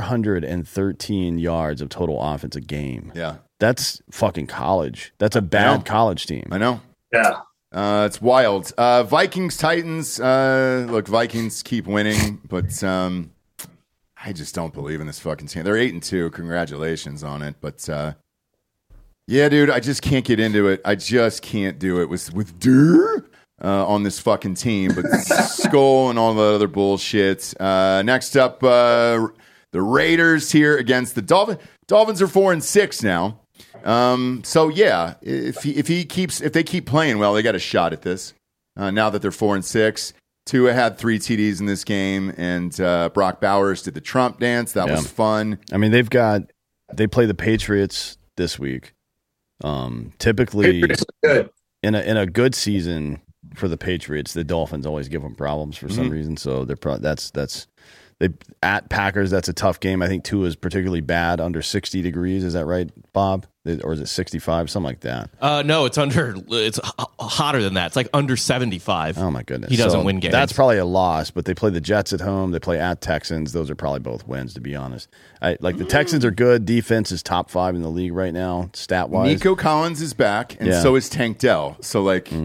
Speaker 5: 413 yards of total offense a game.
Speaker 3: Yeah.
Speaker 5: That's fucking college. That's a bad college team.
Speaker 3: I know.
Speaker 4: Yeah.
Speaker 3: It's wild. Vikings, Titans. Look, Vikings keep winning, but I just don't believe in this fucking team. They're 8-2. Congratulations on it. But yeah, dude, I just can't get into it. I just can't do it with Durr on this fucking team. But Skull and all the other bullshit. Next up, the Raiders here against the Dolphins. Dolphins are 4-6 now. So yeah, if they keep playing well, they got a shot at this. Now that they're 4-6, Tua had 3 TDs in this game, and Brock Bowers did the Trump dance. That was fun.
Speaker 5: I mean, they play the Patriots this week. Typically,
Speaker 4: Good.
Speaker 5: in a good season for the Patriots, the Dolphins always give them problems for some reason. So they're they at Packers. That's a tough game. I think Tua is particularly bad under 60 degrees. Is that right, Bob? Or is it 65? Something like that.
Speaker 7: No, it's hotter than that. It's like under 75.
Speaker 5: Oh my goodness.
Speaker 7: He doesn't win games.
Speaker 5: That's probably a loss, but they play the Jets at home. They play at Texans. Those are probably both wins, to be honest. The Texans are good. Defense is top 5 in the league right now, stat-wise.
Speaker 3: Nico Collins is back, and so is Tank Dell. So,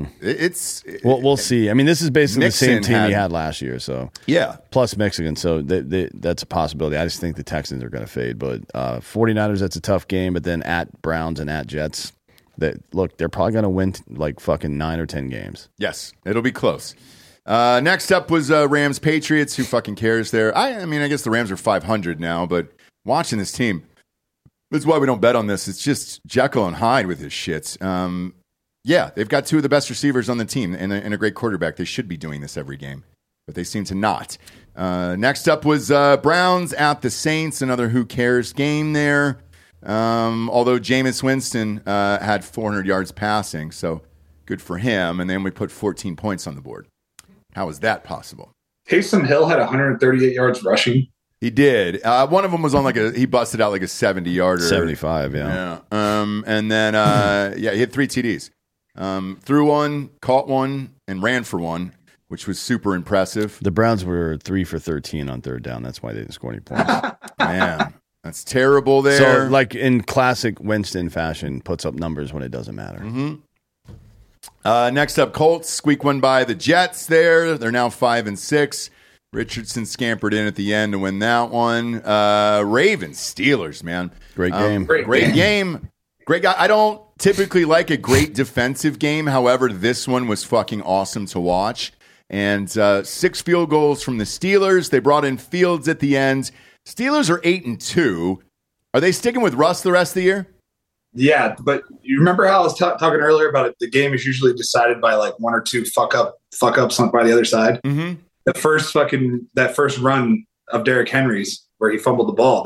Speaker 5: we'll see. I mean, this is basically
Speaker 3: Mixon
Speaker 5: the same team he
Speaker 3: had
Speaker 5: had last year. So
Speaker 3: yeah.
Speaker 5: Plus Mexican. So that's a possibility. I just think the Texans are going to fade. But 49ers, that's a tough game. But then at Browns and at Jets, they're probably going to win like fucking 9 or 10 games.
Speaker 3: Yes, it'll be close. Next up was Rams Patriots. Who fucking cares there? I mean, I guess the Rams are 500 now, but watching this team, that's why we don't bet on this. It's just Jekyll and Hyde with his shits. Yeah, they've got 2 of the best receivers on the team and a great quarterback. They should be doing this every game, but they seem to not. Next up was Browns at the Saints. Another who cares game there. Although Jameis Winston had 400 yards passing, so good for him. And then we put 14 points on the board. How is that possible?
Speaker 4: Taysom Hill had 138 yards rushing.
Speaker 3: He did. One of them was on he busted out like a 70-yarder.
Speaker 5: 75, yeah.
Speaker 3: And then, he had 3 TDs. Threw one, caught one, and ran for one, which was super impressive.
Speaker 5: The Browns were 3 for 13 on third down. That's why they didn't score any points.
Speaker 3: Man, that's terrible there.
Speaker 5: So, like in classic Winston fashion, puts up numbers when it doesn't matter.
Speaker 3: Mm-hmm. Next up, Colts squeak one by the Jets there. They're now 5-6. Richardson scampered in at the end to win that one. Ravens, Steelers, man.
Speaker 5: Great game.
Speaker 3: Great game. Great guy. I don't typically like a great defensive game. However, this one was fucking awesome to watch. And 6 field goals from the Steelers. They brought in Fields at the end. Steelers are 8-2. Are they sticking with Russ the rest of the year?
Speaker 4: Yeah, but you remember how I was talking earlier about it? The game is usually decided by like 1 or 2 fuck ups by the other side.
Speaker 3: Mm-hmm.
Speaker 4: That first run of Derrick Henry's where he fumbled the ball.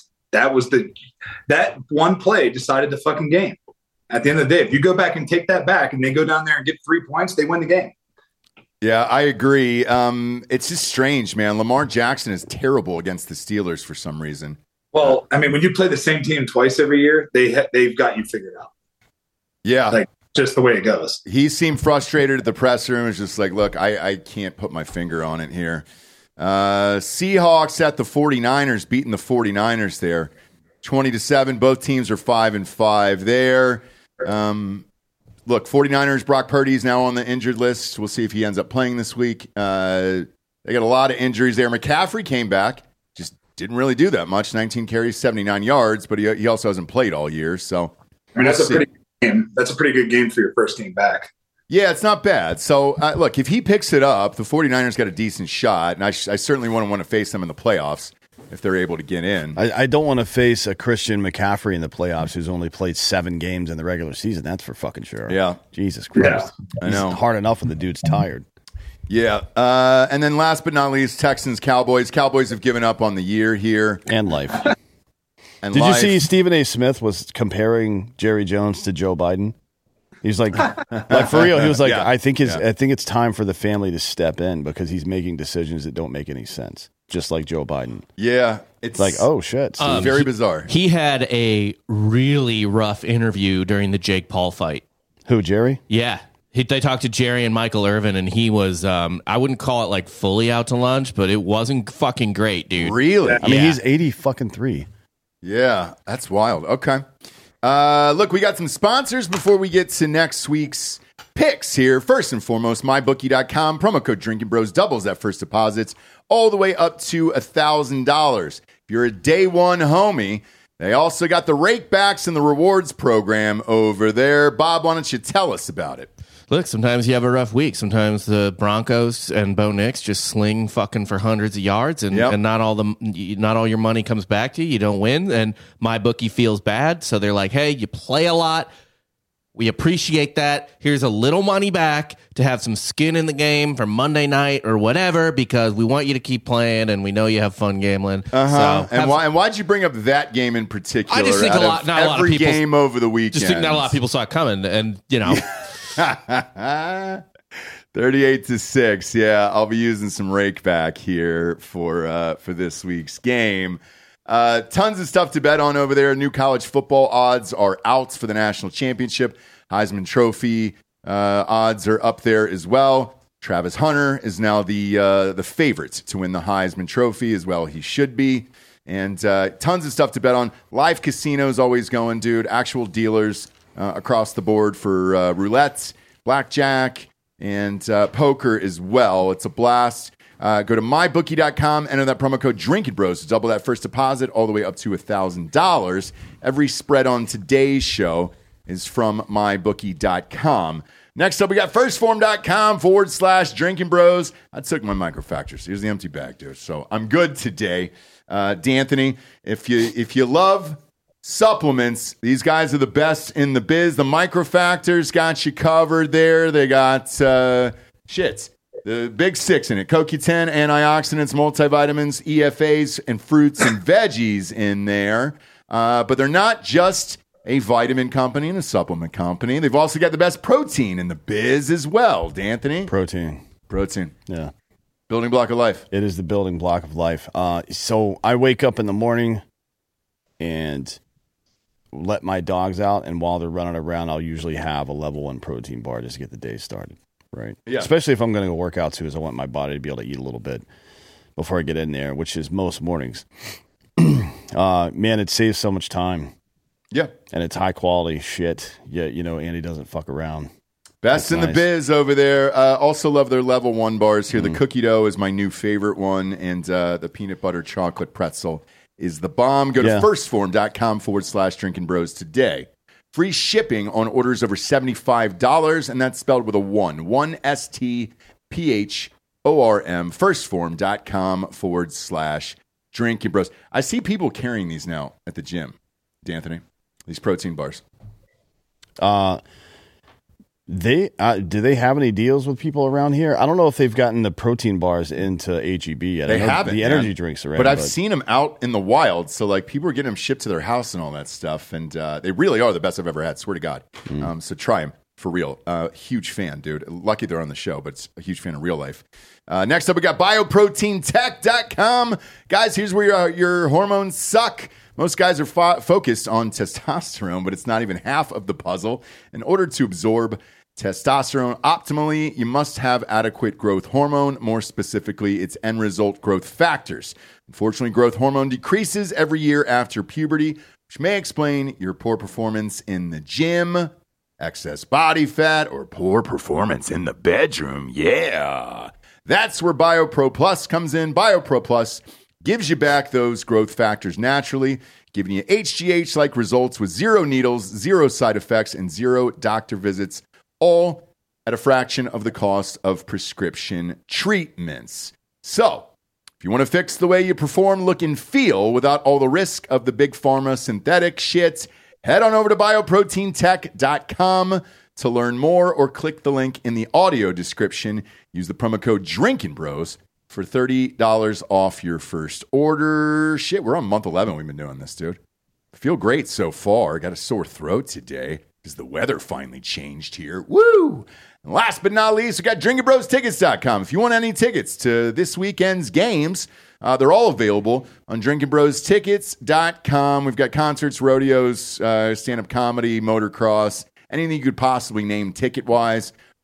Speaker 4: That one play decided the fucking game. At the end of the day, if you go back and take that back and they go down there and get 3 points, they win the game.
Speaker 3: Yeah, I agree. It's just strange, man. Lamar Jackson is terrible against the Steelers for some reason.
Speaker 4: Well, I mean, when you play the same team twice every year, they've got you figured out.
Speaker 3: Yeah.
Speaker 4: Like, just the way it goes.
Speaker 3: He seemed frustrated at the press room. It's just like, look, I can't put my finger on it here. Seahawks at the 49ers, beating the 49ers there. 20-7. Both teams are 5-5 there. Look, 49ers, Brock Purdy is now on the injured list. We'll see if he ends up playing this week. They got a lot of injuries there. McCaffrey came back. Just didn't really do that much. 19 carries, 79 yards, but he also hasn't played all year. So
Speaker 4: I mean, that's a pretty good game. That's a pretty good game for your first game back.
Speaker 3: Yeah, it's not bad. So, look, if he picks it up, the 49ers got a decent shot, and I certainly wouldn't want to face them in the playoffs if they're able to get in.
Speaker 5: I don't want to face a Christian McCaffrey in the playoffs who's only played 7 games in the regular season. That's for fucking sure.
Speaker 3: Yeah.
Speaker 5: Jesus Christ.
Speaker 3: Yeah, I know.
Speaker 5: It's hard enough when the dude's tired.
Speaker 3: Yeah. And then last but not least, Texans, Cowboys. Cowboys have given up on the year here.
Speaker 5: And life. Did you see Stephen A. Smith was comparing Jerry Jones to Joe Biden? He's like for real. He was like, I think it's time for the family to step in because he's making decisions that don't make any sense, just like Joe Biden.
Speaker 3: Yeah, it's
Speaker 5: like, oh shit,
Speaker 3: very bizarre.
Speaker 7: He had a really rough interview during the Jake Paul fight.
Speaker 5: Who, Jerry?
Speaker 7: Yeah, They talked to Jerry and Michael Irvin, and he was, I wouldn't call it like fully out to lunch, but it wasn't fucking great, dude.
Speaker 3: Really?
Speaker 5: I mean, he's 80-3.
Speaker 3: Yeah, that's wild. Okay. Look, we got some sponsors before we get to next week's picks here. First and foremost, mybookie.com. Promo code Drinking Bros doubles that first deposits all the way up to $1,000. If you're a day one homie, they also got the rakebacks and the rewards program over there. Bob, why don't you tell us about it?
Speaker 7: Look, sometimes you have a rough week. Sometimes the Broncos and Bo Nix just sling fucking for hundreds of yards, and not all your money comes back to you. You don't win, and my bookie feels bad. So they're like, "Hey, you play a lot. We appreciate that. Here's a little money back to have some skin in the game for Monday night or whatever, because we want you to keep playing, and we know you have fun gambling." So,
Speaker 3: and why'd you bring up that game in particular?
Speaker 7: I just think not a lot of people,
Speaker 3: game over the weekend.
Speaker 7: Just think not a lot of people saw it coming, and
Speaker 3: 38-6. Yeah, I'll be using some rake back here for this week's game. Tons of stuff to bet on over there. New college football odds are out for the national championship. Heisman Trophy odds are up there as well. Travis Hunter is now the favorite to win the Heisman Trophy as well. He should be. And tons of stuff to bet on. Live casinos always going, dude. Actual dealers across the board for roulette, blackjack, and poker as well. It's a blast. Go to mybookie.com, enter that promo code Drinking Bros to double that first deposit all the way up to $1,000. Every spread on today's show is from mybookie.com. Next up, we got firstform.com/Drinking Bros. I took my microfactors. Here's the empty bag, dude. So I'm good today. D'Anthony, if you love supplements, these guys are the best in the biz. The Microfactors got you covered there. They got the big six in it: CoQ10, antioxidants, multivitamins, EFAs, and fruits and veggies in there. But they're not just a vitamin company and a supplement company. They've also got the best protein in the biz as well. D'Anthony?
Speaker 5: Protein.
Speaker 3: Yeah. Building block of life.
Speaker 5: It is the building block of life. So I wake up in the morning and let my dogs out, and while they're running around, I'll usually have a level 1 protein bar just to get the day started. Right. Yeah. Especially if I'm going to go work out too, is I want my body to be able to eat a little bit before I get in there, which is most mornings. Man, it saves so much time.
Speaker 3: Yeah.
Speaker 5: And it's high quality shit. Yeah, Andy doesn't fuck around.
Speaker 3: Best in the biz over there. Also love their level 1 bars here. The cookie dough is my new favorite one, and the peanut butter chocolate pretzel is the bomb. Go to firstform.com/Drinking Bros today. Free shipping on orders over $75, and that's spelled with a 1. 1-STPHORM. Firstform.com/Drinking Bros. I see people carrying these now at the gym, D'Anthony. These protein bars.
Speaker 5: Do they have any deals with people around here? I don't know if they've gotten the protein bars into HEB yet.
Speaker 3: They haven't.
Speaker 5: The energy drinks are in.
Speaker 3: But I've seen them out in the wild. So, people are getting them shipped to their house and all that stuff. And they really are the best I've ever had. Swear to God. So try them for real. Huge fan, dude. Lucky they're on the show, but it's a huge fan in real life. Next up, we got bioproteintech.com. Guys, here's where your hormones suck. Most guys are focused on testosterone, but it's not even half of the puzzle. In order to absorb testosterone optimally, you must have adequate growth hormone, more specifically, its end result growth factors. Unfortunately, growth hormone decreases every year after puberty, which may explain your poor performance in the gym, excess body fat, or poor performance in the bedroom. Yeah. That's where BioPro Plus comes in. BioPro Plus gives you back those growth factors naturally, giving you HGH-like results with 0 needles, 0 side effects, and 0 doctor visits, all at a fraction of the cost of prescription treatments. So, if you want to fix the way you perform, look, and feel without all the risk of the big pharma synthetic shit, head on over to bioproteintech.com to learn more, or click the link in the audio description. Use the promo code Drinking Bros for $30 off your first order. Shit, we're on month 11. We've been doing this, dude. I feel great so far. Got a sore throat today because the weather finally changed here. Woo! And last but not least, we got DrinkingBrosTickets.com. If you want any tickets to this weekend's games, they're all available on DrinkingBrosTickets.com. We've got concerts, rodeos, stand-up comedy, motocross, anything you could possibly name ticket-wise.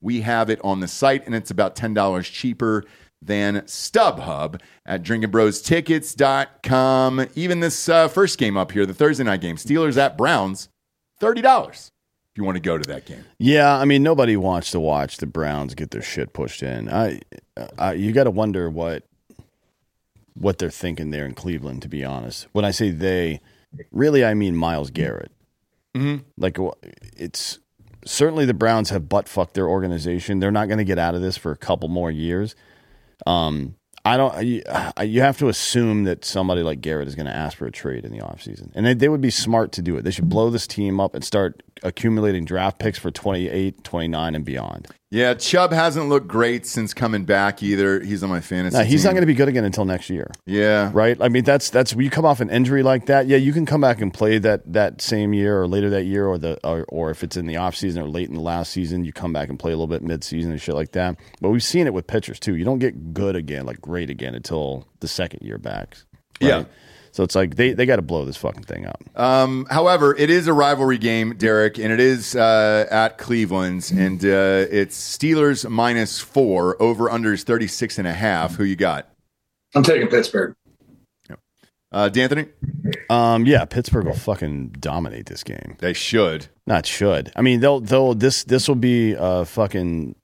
Speaker 3: we have it on the site, and it's about $10 cheaper than StubHub at drinkingbrostickets.com. Even this first game up here, the Thursday night game, Steelers at Browns, $30 if you want to go to that game.
Speaker 5: Yeah, I mean, nobody wants to watch the Browns get their shit pushed in. You got to wonder what they're thinking there in Cleveland, to be honest. When I say they, really I mean Myles Garrett. Mm-hmm. Like, it's certainly the Browns have butt-fucked their organization. They're not going to get out of this for a couple more years. You have to assume that somebody like Garrett is going to ask for a trade in the offseason. And they would be smart to do it. They should blow this team up and start accumulating draft picks for 28, 29, and beyond.
Speaker 3: Yeah, Chubb hasn't looked great since coming back either. He's on my fantasy team.
Speaker 5: He's not going to be good again until next year.
Speaker 3: Yeah.
Speaker 5: Right? I mean, that's when you come off an injury like that, yeah, you can come back and play that same year or later that year, or if it's in the offseason or late in the last season, you come back and play a little bit mid-season and shit like that. But we've seen it with pitchers too. You don't get good again, like great again, until the second year back. Right? Yeah. So it's like they got to blow this fucking thing up.
Speaker 3: However, it is a rivalry game, Derek, and it is at Cleveland's, and it's Steelers -4, over-unders 36.5. Who you got?
Speaker 4: I'm taking Pittsburgh.
Speaker 3: D'Anthony?
Speaker 5: Yeah, Pittsburgh will fucking dominate this game.
Speaker 3: They should.
Speaker 5: Not should. I mean, they'll this will be fucking,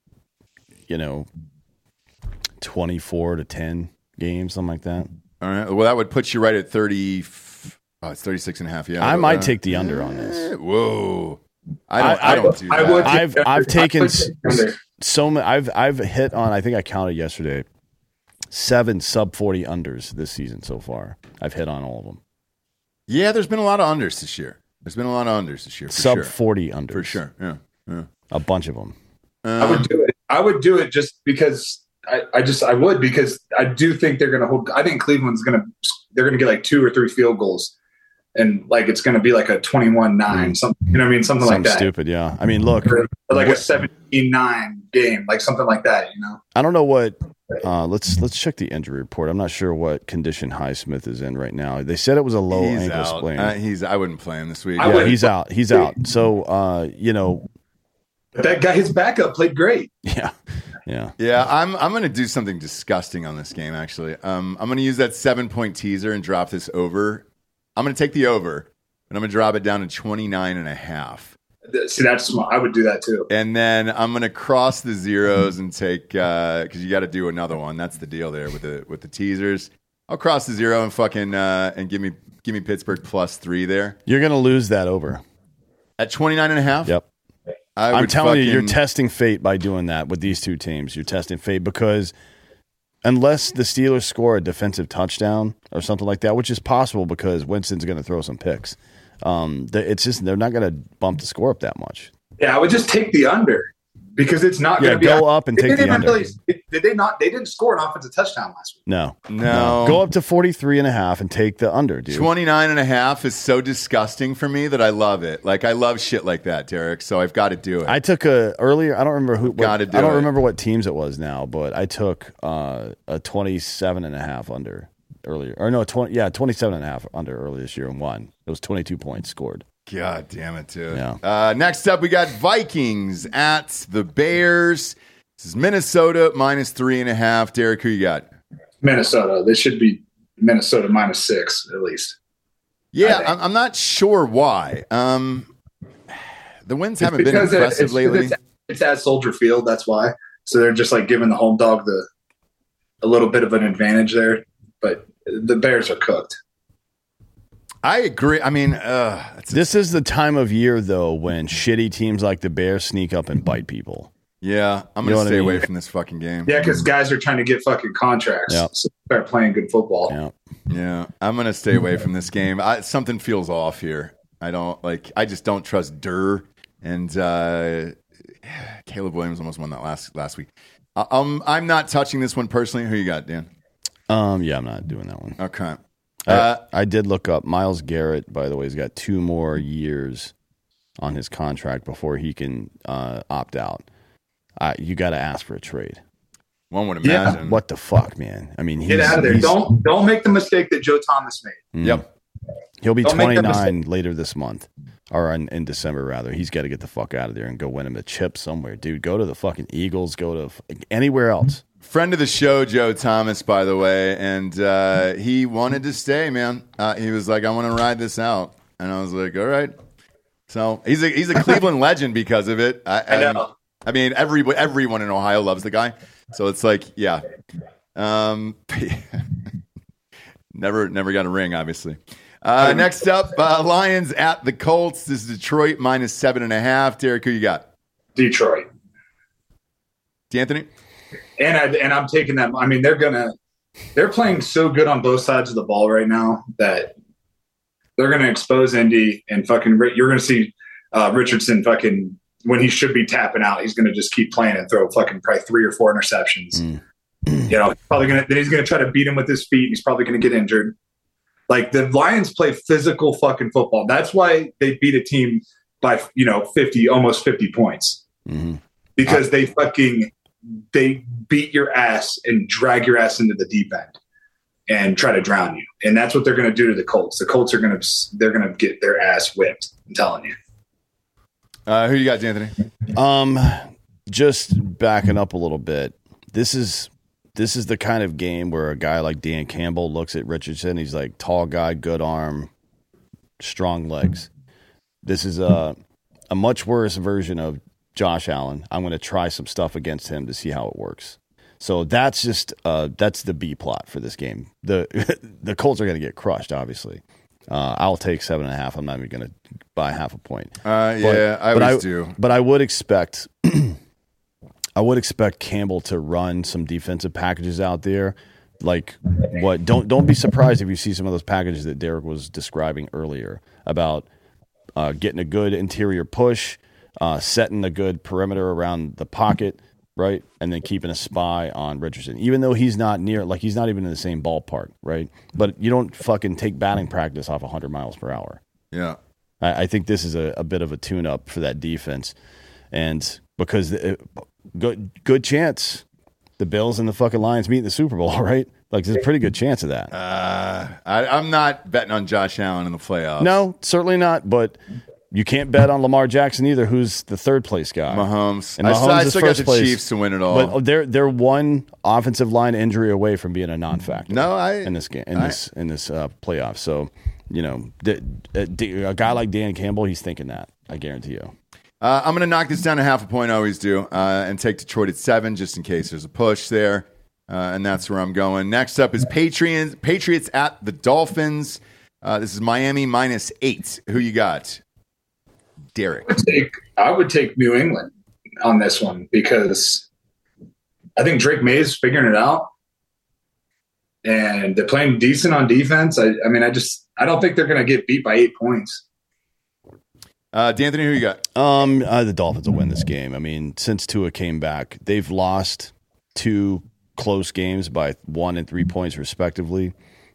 Speaker 5: 24-10 game, something like that.
Speaker 3: All right. Well, that would put you right at 30. Oh, it's 36.5. Yeah.
Speaker 5: I might take the under on this.
Speaker 3: Whoa. I don't do that.
Speaker 5: I've taken so many. I've hit on. I think I counted yesterday 7 sub 40 unders this season so far. I've hit on all of them.
Speaker 3: Yeah, there's been a lot of unders this year.
Speaker 5: Sub 40 unders
Speaker 3: for sure. Yeah.
Speaker 5: A bunch of them.
Speaker 4: I would do it. I would do it just because. I would, because I do think they're going to hold. I think Cleveland's they're going to get like 2 or 3 field goals, and like it's going to be like a 21-9, something. You know what I mean? Something like that.
Speaker 5: Stupid, yeah. I mean, look,
Speaker 4: or like a 17-9 game, like something like that.
Speaker 5: I don't know what. Let's check the injury report. I'm not sure what condition Highsmith is in right now. They said it was a low ankle sprain.
Speaker 3: I wouldn't play him this week.
Speaker 5: Yeah, he's out. He's out. So
Speaker 4: that guy, his backup played great.
Speaker 5: Yeah.
Speaker 3: I'm going to do something disgusting on this game. Actually, I'm going to use that 7-point teaser and drop this over. I'm going to take the over, and I'm going to drop it down to 29.5.
Speaker 4: See, that's smart. I would do that too.
Speaker 3: And then I'm going to cross the zeros and take because you got to do another one. That's the deal there with the teasers. I'll cross the zero and fucking and give me Pittsburgh +3 there.
Speaker 5: You're going to lose that over
Speaker 3: at 29.5.
Speaker 5: Yep. I'm telling you, you're testing fate by doing that with these two teams. You're testing fate because unless the Steelers score a defensive touchdown or something like that, which is possible because Winston's going to throw some picks, it's just they're not going to bump the score up that much.
Speaker 4: Yeah, I would just take the under because it's not going to be
Speaker 5: go up and take the under.
Speaker 4: Did they not? They didn't score an offensive touchdown last week.
Speaker 5: No. Go up to 43.5 and take the under, dude.
Speaker 3: 29.5 is so disgusting for me that I love it. Like I love shit like that, Derek. So I've got to do it.
Speaker 5: I took earlier. I don't remember who. I don't remember what teams it was now, but I took a 27.5 under earlier. Or no, 27.5 under earlier this year and won. It was 22 points scored.
Speaker 3: God damn it, dude.
Speaker 5: Yeah.
Speaker 3: Next up, we got Vikings at the Bears. This is Minnesota -3.5. Derek, who you got?
Speaker 4: Minnesota. They should be Minnesota -6 at least.
Speaker 3: Yeah, I'm not sure why. The wins haven't been impressive lately.
Speaker 4: It's at Soldier Field, that's why. So they're just like giving the home dog a little bit of an advantage there. But the Bears are cooked.
Speaker 3: I agree. I mean,
Speaker 5: this is the time of year, though, when shitty teams like the Bears sneak up and bite people.
Speaker 3: Yeah, I'm going to stay away from this fucking game.
Speaker 4: Yeah, because guys are trying to get fucking contracts.
Speaker 5: Yep.
Speaker 4: So start playing good football.
Speaker 3: Yeah, I'm going to stay away from this game. Something feels off here. I just don't trust Durr. And Caleb Williams almost won that last week. I'm not touching this one personally. Who you got, Dan?
Speaker 5: Yeah, I'm not doing that one.
Speaker 3: Okay.
Speaker 5: I did look up Myles Garrett, by the way. He's got 2 more years on his contract before he can opt out. You got to ask for a trade.
Speaker 3: One would imagine.
Speaker 5: Yeah. What the fuck, man? I mean,
Speaker 4: get out of there. Don't make the mistake that Joe Thomas made.
Speaker 3: Yep.
Speaker 5: He'll be
Speaker 4: Don't make that
Speaker 5: 29 later this month, or in December rather. He's got to get the fuck out of there and go win him a chip somewhere, dude. Go to the fucking Eagles. Go to anywhere else.
Speaker 3: Friend of the show, Joe Thomas, by the way, and he wanted to stay, man. He was like, I want to ride this out. And I was like, all right. So he's a Cleveland legend because of it.
Speaker 4: I know.
Speaker 3: I mean, everyone in Ohio loves the guy. So it's like, yeah. Never got a ring, obviously. Next up, Lions at the Colts. This is Detroit minus 7.5. Derek, who you got?
Speaker 4: Detroit.
Speaker 3: D'Anthony?
Speaker 4: And I'm taking them. I mean, they're playing so good on both sides of the ball right now that they're going to expose Indy and fucking. You're going to see Richardson fucking when he should be tapping out. He's going to just keep playing and throw fucking probably 3 or 4 interceptions. You know, then he's going to try to beat him with his feet. He's probably going to get injured. Like the Lions play physical fucking football. That's why they beat a team by 50, almost 50 points because they beat your ass and drag your ass into the deep end and try to drown you. And that's what they're going to do to the Colts. The Colts they're going to get their ass whipped. I'm telling you.
Speaker 3: Who you got, D'Anthony?
Speaker 5: Just backing up a little bit. This is the kind of game where a guy like Dan Campbell looks at Richardson. He's like, tall guy, good arm, strong legs. This is a much worse version of Josh Allen. I'm going to try some stuff against him to see how it works. So that's just that's the B plot for this game. The Colts are going to get crushed, obviously. I'll take 7.5. I'm not even going to buy half a point.
Speaker 3: I always do.
Speaker 5: But I would expect Campbell to run some defensive packages out there. Like what? Don't be surprised if you see some of those packages that Derek was describing earlier about getting a good interior push, setting a good perimeter around the pocket, right, and then keeping a spy on Richardson, even though he's not he's not even in the same ballpark, right? But you don't fucking take batting practice off 100 miles per hour.
Speaker 3: Yeah,
Speaker 5: I think this is a bit of a tune-up for that defense, and because good chance the Bills and the fucking Lions meet in the Super Bowl, right? Like, there's a pretty good chance of that.
Speaker 3: I'm not betting on Josh Allen in the playoffs.
Speaker 5: No, certainly not. But you can't bet on Lamar Jackson either, who's the third place guy.
Speaker 3: Mahomes.
Speaker 5: And Mahomes
Speaker 3: I
Speaker 5: is
Speaker 3: still got
Speaker 5: first
Speaker 3: the
Speaker 5: place.
Speaker 3: Chiefs to win it all.
Speaker 5: But they're one offensive line injury away from being a non-factor. In this game, in this playoff. So, a guy like Dan Campbell, he's thinking that. I guarantee you.
Speaker 3: I'm going to knock this down to half a point. I always do, and take Detroit at 7 just in case there's a push there. And that's where I'm going. Next up is Patriots at the Dolphins. This is Miami minus 8. Who you got? Derek.
Speaker 4: I would take New England on this one because I think Drake May is figuring it out. And they're playing decent on defense. I don't think they're going to get beat by 8 points.
Speaker 3: D'Anthony, who you got?
Speaker 5: The Dolphins will win this game. I mean, since Tua came back, they've lost 2 close games by 1 and 3 points respectively.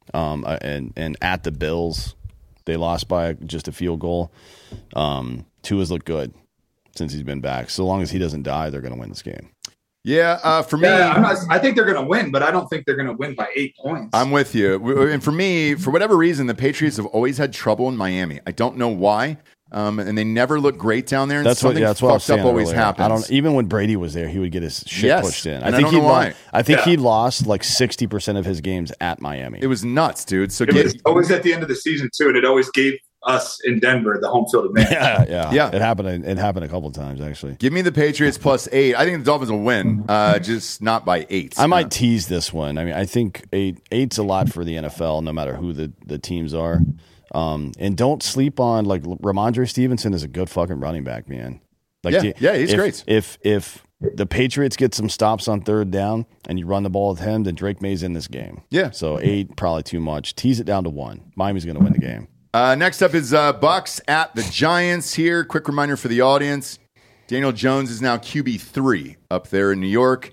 Speaker 5: And at the Bills, they lost by just a field goal. Tua's looked good since he's been back. So long as he doesn't die, they're going to win this game.
Speaker 3: Yeah, for me,
Speaker 4: I think they're going to win, but I don't think they're going to win by 8 points.
Speaker 3: I'm with you. And for me, for whatever reason, the Patriots have always had trouble in Miami. I don't know why. And they never look great down there. And
Speaker 5: that's what I was saying
Speaker 3: always
Speaker 5: earlier.
Speaker 3: happens.
Speaker 5: Even when Brady was there, he would get his shit pushed in.
Speaker 3: I don't know why.
Speaker 5: I think he lost like 60% of his games at Miami.
Speaker 3: It was nuts, dude. So
Speaker 4: it was always at the end of the season too, and it always gave us in Denver the home field advantage.
Speaker 5: Yeah. It happened a couple of times actually.
Speaker 3: Give me the Patriots plus 8. I think the Dolphins will win, just not by 8.
Speaker 5: I might tease this one. I mean, I think 8's a lot for the NFL, no matter who the teams are. And don't sleep on like Ramondre Stevenson is a good fucking running back, man. Like,
Speaker 3: he's great.
Speaker 5: If the Patriots get some stops on third down and you run the ball with him, then Drake May's in this game.
Speaker 3: Yeah.
Speaker 5: So 8 probably too much. Tease it down to 1. Miami's going to win the game.
Speaker 3: Next up is Bucks at the Giants here. Quick reminder for the audience: Daniel Jones is now QB3 up there in New York.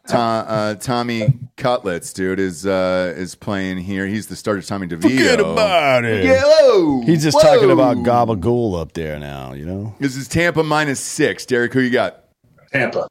Speaker 3: Tommy Cutlets, dude, is playing here. He's the starter. Tommy DeVito.
Speaker 5: Forget about it.
Speaker 3: Hello.
Speaker 5: He's just talking about Gabagool up there now, you know?
Speaker 3: This is Tampa minus 6. Derek, who you got?
Speaker 4: Tampa.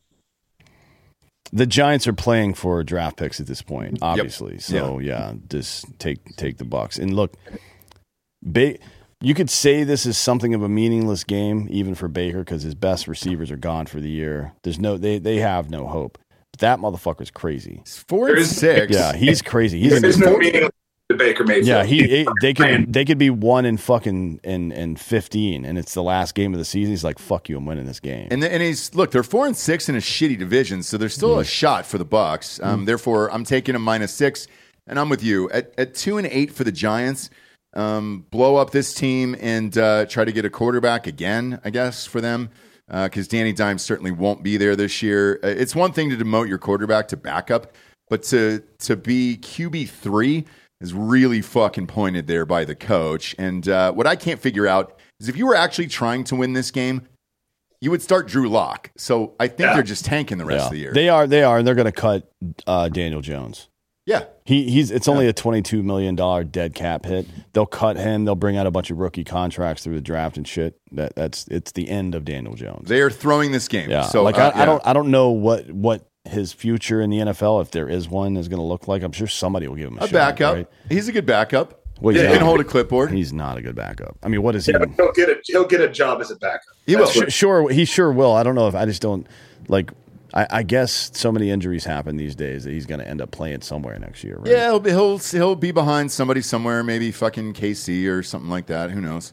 Speaker 5: The Giants are playing for draft picks at this point, obviously.
Speaker 3: Yep.
Speaker 5: So, yeah, just take the Bucks. And look, You could say this is something of a meaningless game, even for Baker, because his best receivers are gone for the year. They have no hope. But that motherfucker's crazy.
Speaker 3: 4-6.
Speaker 5: Yeah, he's crazy.
Speaker 4: There's no meaning to Baker Mayfield.
Speaker 5: Yeah, they could be 1 in fucking in 15, and it's the last game of the season. He's like, "Fuck you, I'm winning this game."
Speaker 3: And he's look, they're 4-6 in a shitty division, so there's still a shot for the Bucks. Therefore, I'm taking them -6, and I'm with you at 2-8 for the Giants. Blow up this team and try to get a quarterback again, I guess, for them, because Danny Dimes certainly won't be there this year. It's one thing to demote your quarterback to backup, but to be QB3 is really fucking pointed there by the coach. And what I can't figure out is if you were actually trying to win this game, you would start Drew Lock. So I think they're just tanking the rest of the year.
Speaker 5: They are, and they're going to cut Daniel Jones.
Speaker 3: Yeah.
Speaker 5: It's only a $22 million dead cap hit. They'll cut him. They'll bring out a bunch of rookie contracts through the draft and shit. It's the end of Daniel Jones.
Speaker 3: They are throwing this game.
Speaker 5: Yeah.
Speaker 3: So
Speaker 5: I don't know what his future in the NFL, if there is one, is going to look like. I'm sure somebody will give him a shot,
Speaker 3: backup.
Speaker 5: Right?
Speaker 3: He's a good backup.
Speaker 5: Well,
Speaker 3: he can hold a clipboard.
Speaker 5: He's not a good backup. I mean, what is he?
Speaker 4: He'll get a job as a backup.
Speaker 3: He will.
Speaker 5: He sure will. I don't know if I just don't like. I guess so many injuries happen these days that he's going to end up playing somewhere next year. Right?
Speaker 3: Yeah, he'll be behind somebody somewhere, maybe fucking KC or something like that. Who knows?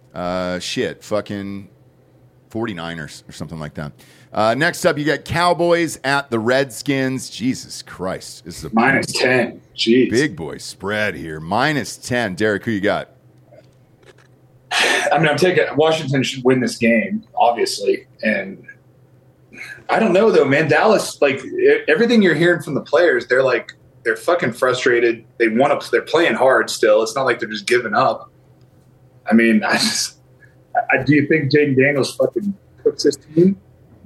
Speaker 3: Fucking 49ers or something like that. Next up, you got Cowboys at the Redskins. Jesus Christ, this is a
Speaker 4: -10. Jeez,
Speaker 3: big boy spread here. -10. Derek, who you got?
Speaker 4: I mean, I'm taking Washington should win this game, obviously, and I don't know though, man. Dallas, like everything you're hearing from the players, they're fucking frustrated. They want to. They're playing hard still. It's not like they're just giving up. I mean, do you think Jaden Daniels fucking cooks this team?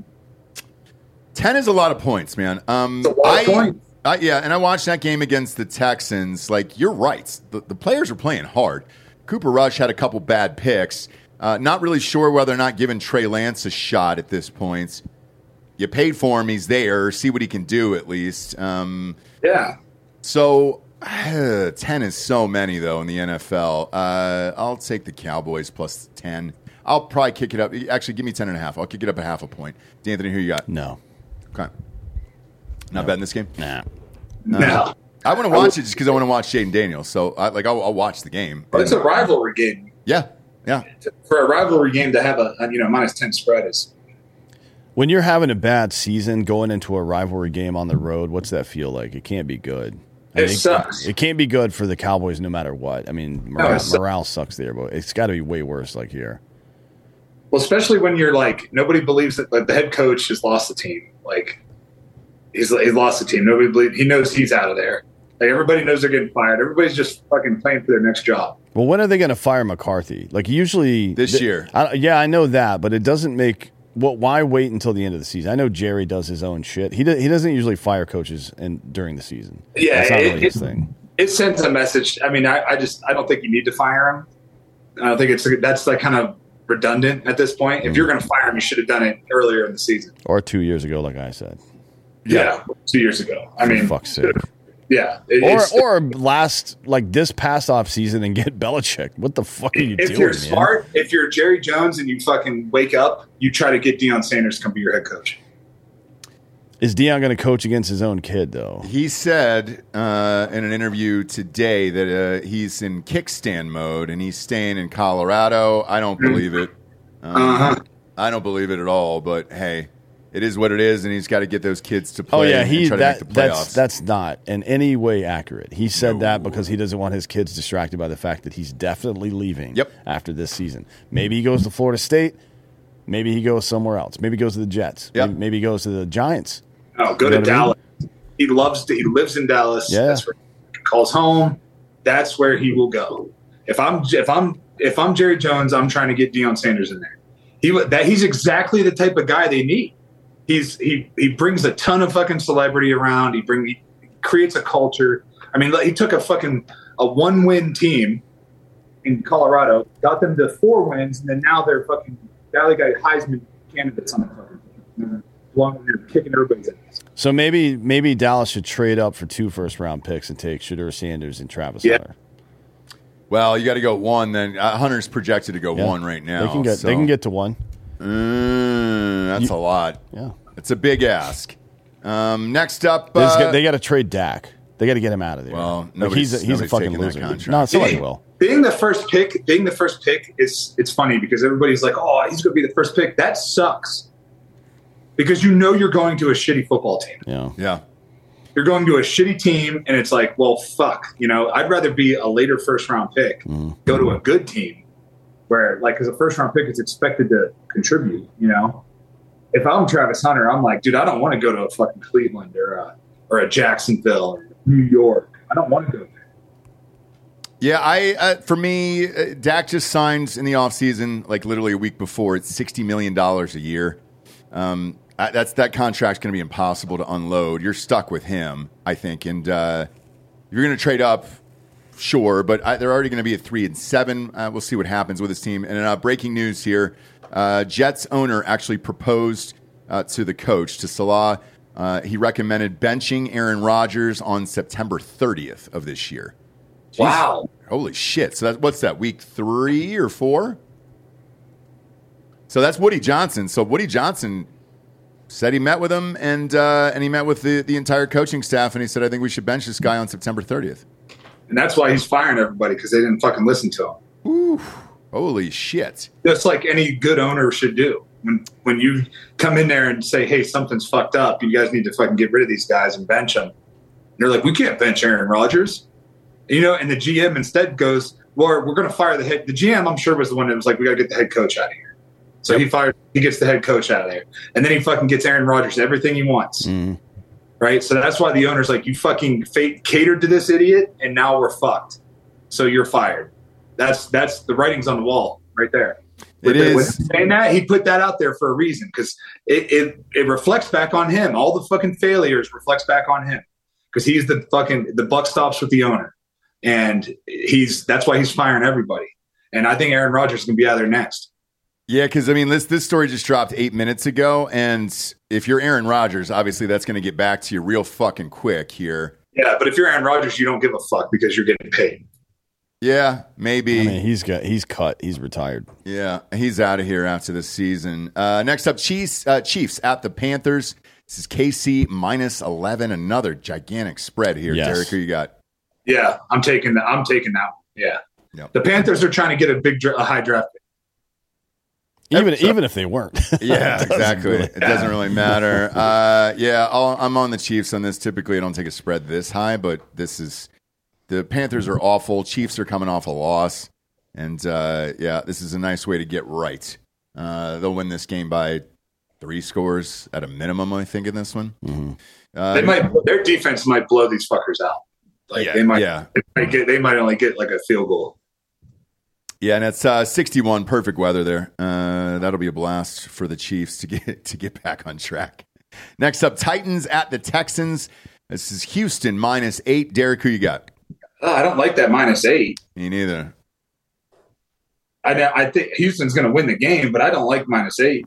Speaker 3: 10 is a lot of points, man.
Speaker 4: It's a lot of points.
Speaker 3: And I watched that game against the Texans. Like, you're right. The players are playing hard. Cooper Rush had a couple bad picks. Not really sure whether or not giving Trey Lance a shot at this point. You paid for him. He's there. See what he can do at least.
Speaker 4: Yeah.
Speaker 3: So 10 is so many, though, in the NFL. I'll take the Cowboys plus 10. I'll probably kick it up. Actually, give me 10.5. I'll kick it up a half a point. D'Anthony, who you got?
Speaker 5: No.
Speaker 3: Okay. Not betting this game?
Speaker 5: Nah.
Speaker 4: No.
Speaker 3: I want to watch it just because I want to watch Jaden Daniels. So, I'll watch the game.
Speaker 4: But it's a rivalry game.
Speaker 3: Yeah.
Speaker 4: For a rivalry game to have a -10 spread is.
Speaker 5: When you're having a bad season going into a rivalry game on the road, what's that feel like? It can't be good.
Speaker 4: It sucks.
Speaker 5: It can't be good for the Cowboys no matter what. I mean, morale sucks there, but it's got to be way worse like here.
Speaker 4: Well, especially when you're like, nobody believes that the head coach has lost the team. Like, he's lost the team. Nobody believes. He knows he's out of there. Like, everybody knows they're getting fired. Everybody's just fucking playing for their next job.
Speaker 5: Well, when are they going to fire McCarthy? Like, usually
Speaker 3: this year.
Speaker 5: I know that, but it doesn't make. Well, why wait until the end of the season? I know Jerry does his own shit. He doesn't usually fire coaches during the season.
Speaker 4: Yeah,
Speaker 5: that's not really his thing.
Speaker 4: It sends a message. I mean, I don't think you need to fire him. I don't think that's like kind of redundant at this point. If you're going to fire him, you should have done it earlier in the season
Speaker 5: or 2 years ago, like I said.
Speaker 4: Yeah, 2 years ago. I mean,
Speaker 5: for fuck's sake.
Speaker 4: Yeah,
Speaker 5: or this past off season and get Belichick. What the fuck are you doing?
Speaker 4: If you're smart, if you're Jerry Jones and you fucking wake up, you try to get Deion Sanders to come be your head coach.
Speaker 5: Is Deion going to coach against his own kid though?
Speaker 3: He said in an interview today that he's in kickstand mode and he's staying in Colorado. I don't believe it. I don't believe it at all. But hey. It is what it is, and he's got to get those kids to play.
Speaker 5: Oh yeah,
Speaker 3: and try to make the playoffs.
Speaker 5: That's not in any way accurate. He said that because he doesn't want his kids distracted by the fact that he's definitely leaving after this season. Maybe he goes to Florida State. Maybe he goes somewhere else. Maybe he goes to the Jets.
Speaker 3: Yep.
Speaker 5: Maybe he goes to the Giants.
Speaker 4: Oh, go to Dallas. He lives in Dallas.
Speaker 5: Yeah.
Speaker 4: That's where he calls home. That's where he will go. If I'm Jerry Jones, I'm trying to get Deion Sanders in there. He's exactly the type of guy they need. He brings a ton of fucking celebrity around. He creates a culture. I mean, he took a 1-win team in Colorado, got them to 4 wins, and then now they're fucking they got Heisman candidates on the fucking along there kicking everybody's ass.
Speaker 5: So maybe Dallas should trade up for 2 first-round picks and take Shedeur Sanders and Travis Hunter.
Speaker 3: Well, you got to go 1. Then Hunter's projected to go
Speaker 5: Yeah.
Speaker 3: 1 right now.
Speaker 5: They can get to 1.
Speaker 3: That's a lot.
Speaker 5: Yeah.
Speaker 3: It's a big ask. Next up,
Speaker 5: They got to trade Dak. They got to get him out of there.
Speaker 3: Well,
Speaker 5: Like,
Speaker 3: nobody's
Speaker 5: he's a fucking
Speaker 3: taking that
Speaker 5: loser.
Speaker 3: contract.
Speaker 5: No, somebody will.
Speaker 4: Being the first pick is it's funny because everybody's like, oh, he's going to be the first pick. That sucks because you know you're going to a shitty football team.
Speaker 5: Yeah.
Speaker 3: Yeah.
Speaker 4: You're going to a shitty team, and it's like, well, fuck. You know, I'd rather be a later first-round pick, go to a good team where, like, as a first-round pick, it's expected to contribute, you know? If I'm Travis Hunter, I'm like, dude, I don't want to go to a fucking Cleveland or a Jacksonville or New York. I don't want to go there.
Speaker 3: Yeah, for me, Dak just signed in the offseason, like literally a week before. It's $60 million a year. That contract's going to be impossible to unload. You're stuck with him, I think. And if you're going to trade up, sure, but they're already going to be at 3-7. We'll see what happens with this team. And breaking news here, Jets owner actually proposed to the coach, to Salah. He recommended benching Aaron Rodgers on September 30th of this year. Jeez.
Speaker 4: Wow.
Speaker 3: Holy shit. So what's that, week 3 or 4? So that's Woody Johnson. So Woody Johnson said he met with him, and he met with the entire coaching staff, and he said, I think we should bench this guy on September 30th.
Speaker 4: And that's why he's firing everybody, because they didn't fucking listen to him.
Speaker 3: Ooh, holy shit.
Speaker 4: Just like any good owner should do. When you come in there and say, hey, something's fucked up, you guys need to fucking get rid of these guys and bench them. And they're like, we can't bench Aaron Rodgers. You know, and the GM instead goes, well, we're going to fire the head. The GM, I'm sure, was the one that was like, we got to get the head coach out of here. So he gets the head coach out of there. And then he fucking gets Aaron Rodgers everything he wants. Right? So that's why the owner's like, you fucking catered to this idiot, and now we're fucked. So you're fired. That's the writing's on the wall right there.
Speaker 3: It is.
Speaker 4: With saying that, he put that out there for a reason, because it reflects back on him. All the fucking failures reflects back on him, because he's the buck stops with the owner. And that's why he's firing everybody. And I think Aaron Rodgers is going to be out there next.
Speaker 3: Yeah, because, I mean, this story just dropped 8 minutes ago. And if you're Aaron Rodgers, obviously that's going to get back to you real fucking quick here.
Speaker 4: Yeah, but if you're Aaron Rodgers, you don't give a fuck because you're getting paid.
Speaker 3: Yeah, maybe.
Speaker 5: I mean, he's cut. He's retired.
Speaker 3: Yeah, he's out of here after this season. Next up, Chiefs at the Panthers. This is KC minus 11. Another gigantic spread here.
Speaker 5: Yes.
Speaker 3: Derek, who you got?
Speaker 4: Yeah, I'm taking that one. Yeah.
Speaker 3: Yep.
Speaker 4: The Panthers are trying to get a high draft pick.
Speaker 5: Even if they weren't.
Speaker 3: Yeah, exactly. It doesn't really matter. I'm on the Chiefs on this. Typically, I don't take a spread this high, but the Panthers are awful. Chiefs are coming off a loss. And, this is a nice way to get right. They'll win this game by 3 scores at a minimum, I think, in this one.
Speaker 4: Mm-hmm. Their defense might blow these fuckers out. They might only get like a field goal.
Speaker 3: Yeah, and it's 61, perfect weather there. That'll be a blast for the Chiefs to get back on track. Next up, Titans at the Texans. This is Houston minus 8. Derek, who you got?
Speaker 4: I don't like that -8.
Speaker 3: Me neither.
Speaker 4: I think Houston's going to win the game, but I don't like -8.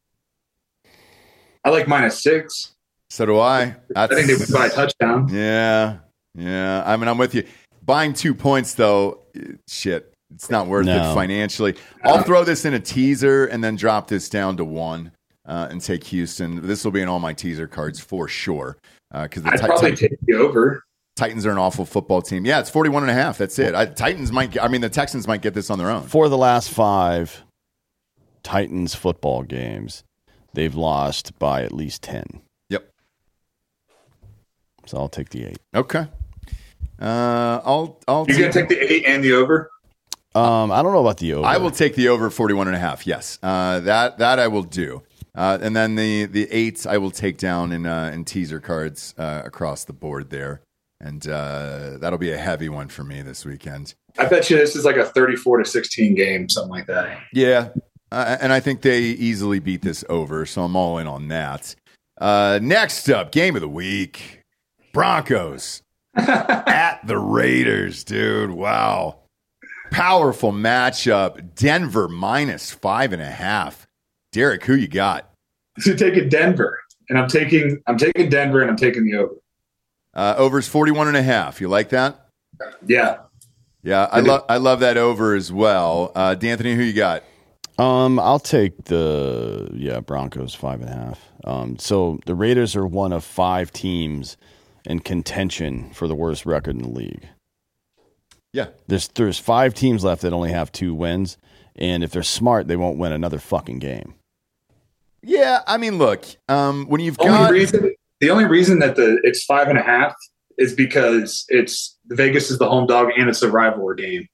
Speaker 4: I like -6.
Speaker 3: So do I.
Speaker 4: I think they would buy a touchdown.
Speaker 3: Yeah. I mean, I'm with you. Buying 2 points, though, shit, it's not worth it financially. I'll throw this in a teaser and then drop this down to 1 and take Houston. This will be in all my teaser cards for sure. Because
Speaker 4: I'd probably take the over.
Speaker 3: Titans are an awful football team. Yeah, it's 41.5. That's it. The Texans might get this on their own.
Speaker 5: For the last 5 Titans football games, they've lost by at least 10.
Speaker 3: Yep.
Speaker 5: So I'll take the 8.
Speaker 3: Okay. I'll.
Speaker 4: You're gonna take the 8 and the over.
Speaker 5: I don't know about the over.
Speaker 3: I will take the over 41.5. Yes, that I will do. And then the 8 I will take down in teaser cards across the board there, and that'll be a heavy one for me this weekend.
Speaker 4: I bet you this is like a 34-16 game, something like that.
Speaker 3: Yeah, and I think they easily beat this over, so I'm all in on that. Next up, game of the week: Broncos at the Raiders, dude. Wow. Powerful matchup. Denver minus 5.5. Derek, who you got?
Speaker 4: So taking Denver, and I'm taking Denver, and I'm taking the over.
Speaker 3: Over's 41.5. You like that?
Speaker 4: Yeah.
Speaker 3: Yeah, I love that over as well. D'Anthony, who you got?
Speaker 5: I'll take the Broncos 5.5. So the Raiders are one of 5 teams in contention for the worst record in the league.
Speaker 3: Yeah,
Speaker 5: there's 5 teams left that only have 2 wins, and if they're smart, they won't win another fucking game.
Speaker 3: Yeah, I mean, look, when you've
Speaker 4: the only reason that it's 5.5 is because it's Vegas is the home dog and it's a rivalry game,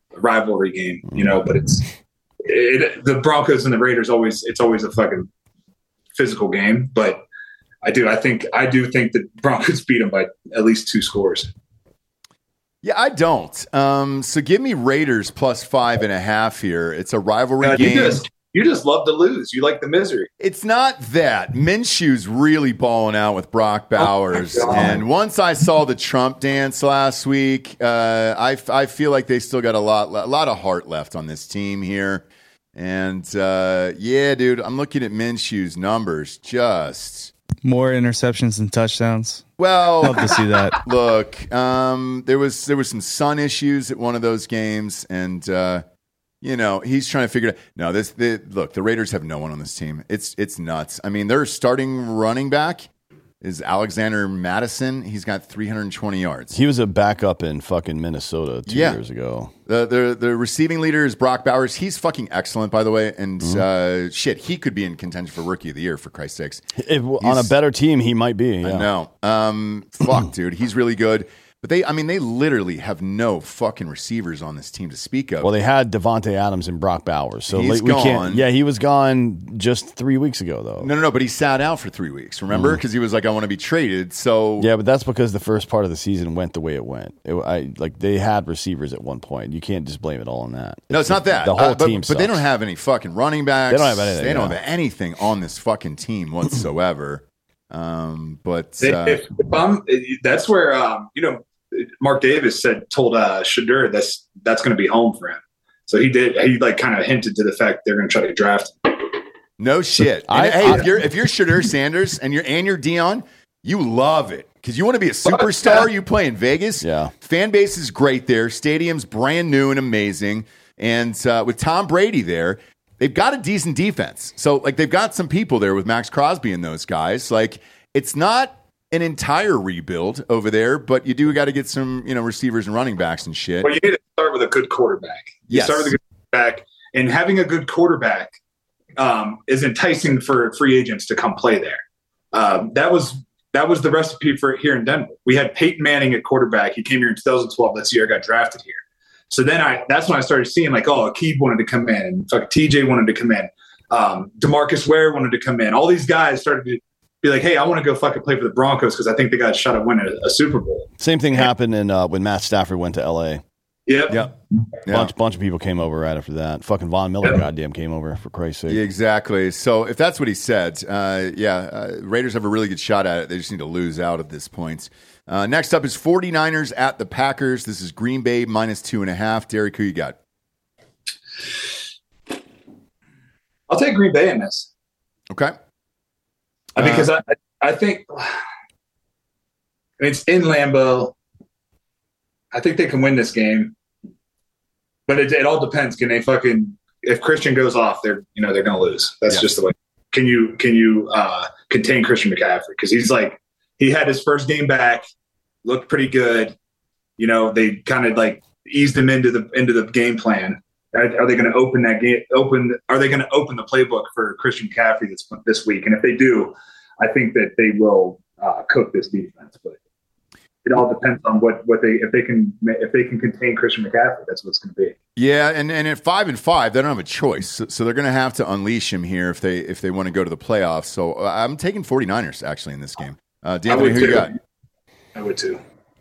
Speaker 4: you know. But the Broncos and the Raiders it's always a fucking physical game. But I do think the Broncos beat them by at least 2 scores.
Speaker 3: Yeah, I don't. So give me Raiders plus 5.5 here. It's a rivalry game.
Speaker 4: You just love to lose. You like the misery.
Speaker 3: It's not that. Minshew's really balling out with Brock Bowers. And once I saw the Trump dance last week, I feel like they still got a lot of heart left on this team here. And, dude, I'm looking at Minshew's numbers. Just
Speaker 6: more interceptions than touchdowns.
Speaker 3: Well,
Speaker 6: love to see that.
Speaker 3: Look, there was some sun issues at one of those games, and he's trying to figure it out. No, look, the Raiders have no one on this team. It's nuts. I mean, their starting running back is Alexander Madison. He's got 320 yards.
Speaker 5: He was a backup in fucking Minnesota 2 years ago.
Speaker 3: The receiving leader is Brock Bowers. He's fucking excellent, by the way. And he could be in contention for Rookie of the Year, for Christ's sakes.
Speaker 5: On a better team, he might be. Yeah.
Speaker 3: I know. Fuck, dude. He's really good. But they literally have no fucking receivers on this team to speak of.
Speaker 5: Well, they had Devontae Adams and Brock Bowers. So
Speaker 3: he's gone.
Speaker 5: Yeah, he was gone just 3 weeks ago, though.
Speaker 3: No, but he sat out for 3 weeks, remember? Because he was like, I want to be traded. So
Speaker 5: yeah, but that's because the first part of the season went the way it went. They had receivers at one point. You can't just blame it all on that.
Speaker 3: No, it's not that.
Speaker 5: The whole team
Speaker 3: But they don't have any fucking running backs.
Speaker 5: They don't have anything.
Speaker 3: They don't have anything on this fucking team whatsoever. That's where, Mark Davis told Shadur that's going to be home for him. So he kind of hinted to the fact they're going to try to draft him. No shit. If you're Shadur Sanders and you're Dion, you love it because you want to be a superstar. You play in Vegas.
Speaker 5: Yeah,
Speaker 3: fan base is great there. Stadium's brand new and amazing. And with Tom Brady there, they've got a decent defense. So they've got some people there with Max Crosby and those guys. It's not an entire rebuild over there, but you do got to get some, receivers and running backs and shit.
Speaker 4: Well, you need to start with a good quarterback. You start with a good quarterback, and having a good quarterback is enticing for free agents to come play there. That was the recipe for here in Denver. We had Peyton Manning at quarterback. He came here in 2012. That's the year I got drafted here. So then that's when I started seeing Akeem wanted to come in, and TJ wanted to come in. DeMarcus Ware wanted to come in. All these guys started to be like, hey, I want to go fucking play for the Broncos because I think they got a shot at winning a Super Bowl.
Speaker 5: Same thing happened when Matt Stafford went to L.A.
Speaker 4: Yep.
Speaker 5: Bunch of people came over right after that. Fucking Von Miller, goddamn, came over, for Christ's sake.
Speaker 3: Yeah, exactly. So if that's what he said, Raiders have a really good shot at it. They just need to lose out at this point. Next up is 49ers at the Packers. This is Green Bay minus 2.5. Derek, who you got?
Speaker 4: I'll take Green Bay in this.
Speaker 3: Okay.
Speaker 4: Because I think it's in Lambeau. I think they can win this game, but it all depends. Can they if Christian goes off, they're going to lose. That's just the way. Can you contain Christian McCaffrey? Because he had his first game back, looked pretty good. They kind of eased him into the game plan. Are they going to open that game? Are they going to open the playbook for Christian McCaffrey this week? And if they do, I think that they will cook this defense. But it all depends on if they can contain Christian McCaffrey. That's what it's going to be.
Speaker 3: Yeah, and at 5-5, they don't have a choice. So they're going to have to unleash him here if they want to go to the playoffs. So I'm taking 49ers actually in this game. D'Anthony, who you got?
Speaker 4: I would too.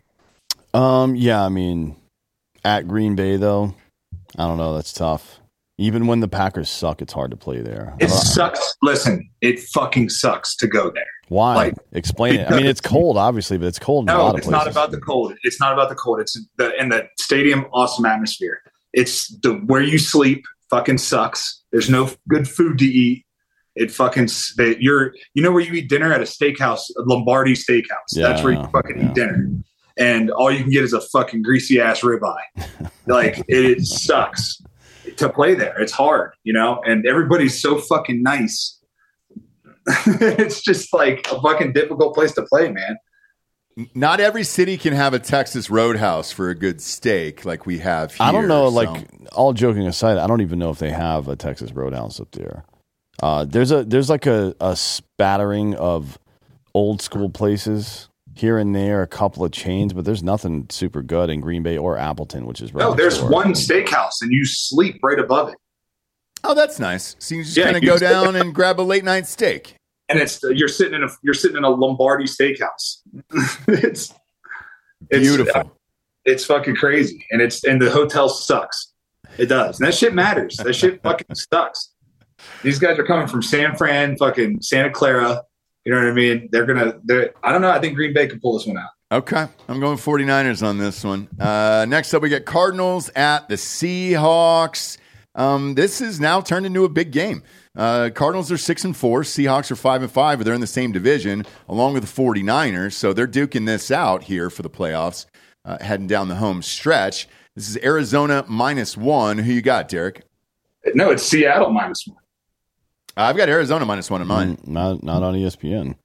Speaker 5: At Green Bay though. I don't know. That's tough. Even when the Packers suck, it's hard to play there.
Speaker 4: It sucks. Listen, it fucking sucks to go there.
Speaker 5: Why? Explain it. It's cold, obviously, but it's cold in a lot of places.
Speaker 4: No, it's not about the cold. It's not about the cold. It's in the stadium, awesome atmosphere. It's where you sleep fucking sucks. There's no good food to eat. It fucking where you eat dinner at a steakhouse, a Lombardi steakhouse. That's where you fucking eat dinner. and all you can get is a fucking greasy ass ribeye. Like, it sucks to play there. It's hard, and everybody's so fucking nice. It's just like a fucking difficult place to play, man.
Speaker 3: Not every city can have a Texas Roadhouse for a good steak like we have here.
Speaker 5: I don't know, like, all joking aside, I don't even know if they have a Texas Roadhouse up there. There's like a spattering of old school places here and there, a couple of chains, but there's nothing super good in Green Bay or Appleton, which is right.
Speaker 4: No, there's one steakhouse, and you sleep right above it.
Speaker 3: Oh, that's nice. So you just kind of go down and grab a late night steak.
Speaker 4: And you're sitting in a Lombardi steakhouse. It's
Speaker 3: beautiful.
Speaker 4: It's fucking crazy, and the hotel sucks. It does. And that shit matters. That shit fucking sucks. These guys are coming from San Fran, fucking Santa Clara. You know what I mean? I don't know. I think Green Bay can pull this one out.
Speaker 3: Okay. I'm going 49ers on this one. Next up, we get Cardinals at the Seahawks. This is now turned into a big game. Cardinals are 6-4. Seahawks are 5-5, but they're in the same division along with the 49ers. So they're duking this out here for the playoffs, heading down the home stretch. This is Arizona -1. Who you got, Derek?
Speaker 4: No, it's Seattle -1.
Speaker 3: I've got Arizona -1 in mine.
Speaker 5: Not on ESPN.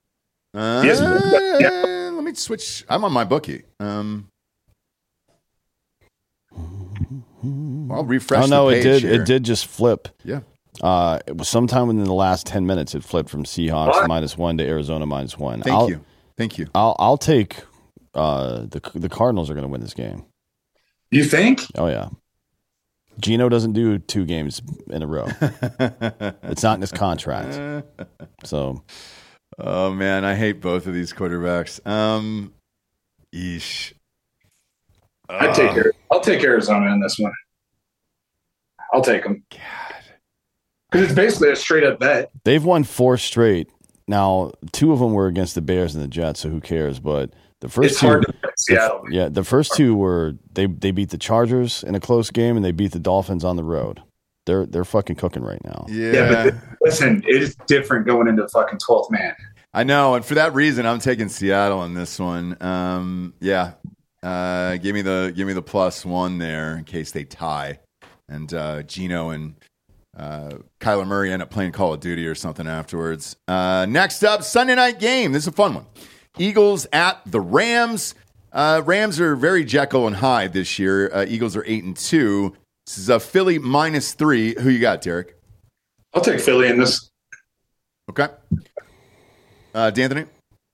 Speaker 3: Let me switch. I'm on my bookie. I'll refresh.
Speaker 5: Oh no,
Speaker 3: the page
Speaker 5: it did just flip.
Speaker 3: Yeah.
Speaker 5: It was sometime within the last 10 minutes. It flipped from Seahawks -1 to Arizona -1.
Speaker 3: Thank you.
Speaker 5: I'll take the Cardinals are going to win this game.
Speaker 4: You think?
Speaker 5: Oh yeah. Geno doesn't do 2 games in a row. It's not in his contract. So,
Speaker 3: oh man, I hate both of these quarterbacks. Yeesh.
Speaker 4: I'll take Arizona in this one. I'll take them. God. Because it's basically a straight up bet.
Speaker 5: They've won 4 straight. Now, 2 of them were against the Bears and the Jets, so who cares? But the first
Speaker 4: it's hard to bet Seattle.
Speaker 5: The first 2 were they beat the Chargers in a close game and they beat the Dolphins on the road. They're fucking cooking right now.
Speaker 3: Yeah,
Speaker 4: but listen, it is different going into fucking 12th man.
Speaker 3: I know, and for that reason, I'm taking Seattle on this one. Give me the +1 there in case they tie, and Geno and Kyler Murray end up playing Call of Duty or something afterwards. Next up, Sunday night game. This is a fun one. Eagles at the Rams. Rams are very Jekyll and Hyde this year. Eagles are 8-2. This is a Philly -3. Who you got, Derek?
Speaker 4: I'll take Philly in this.
Speaker 3: Okay. D'Anthony?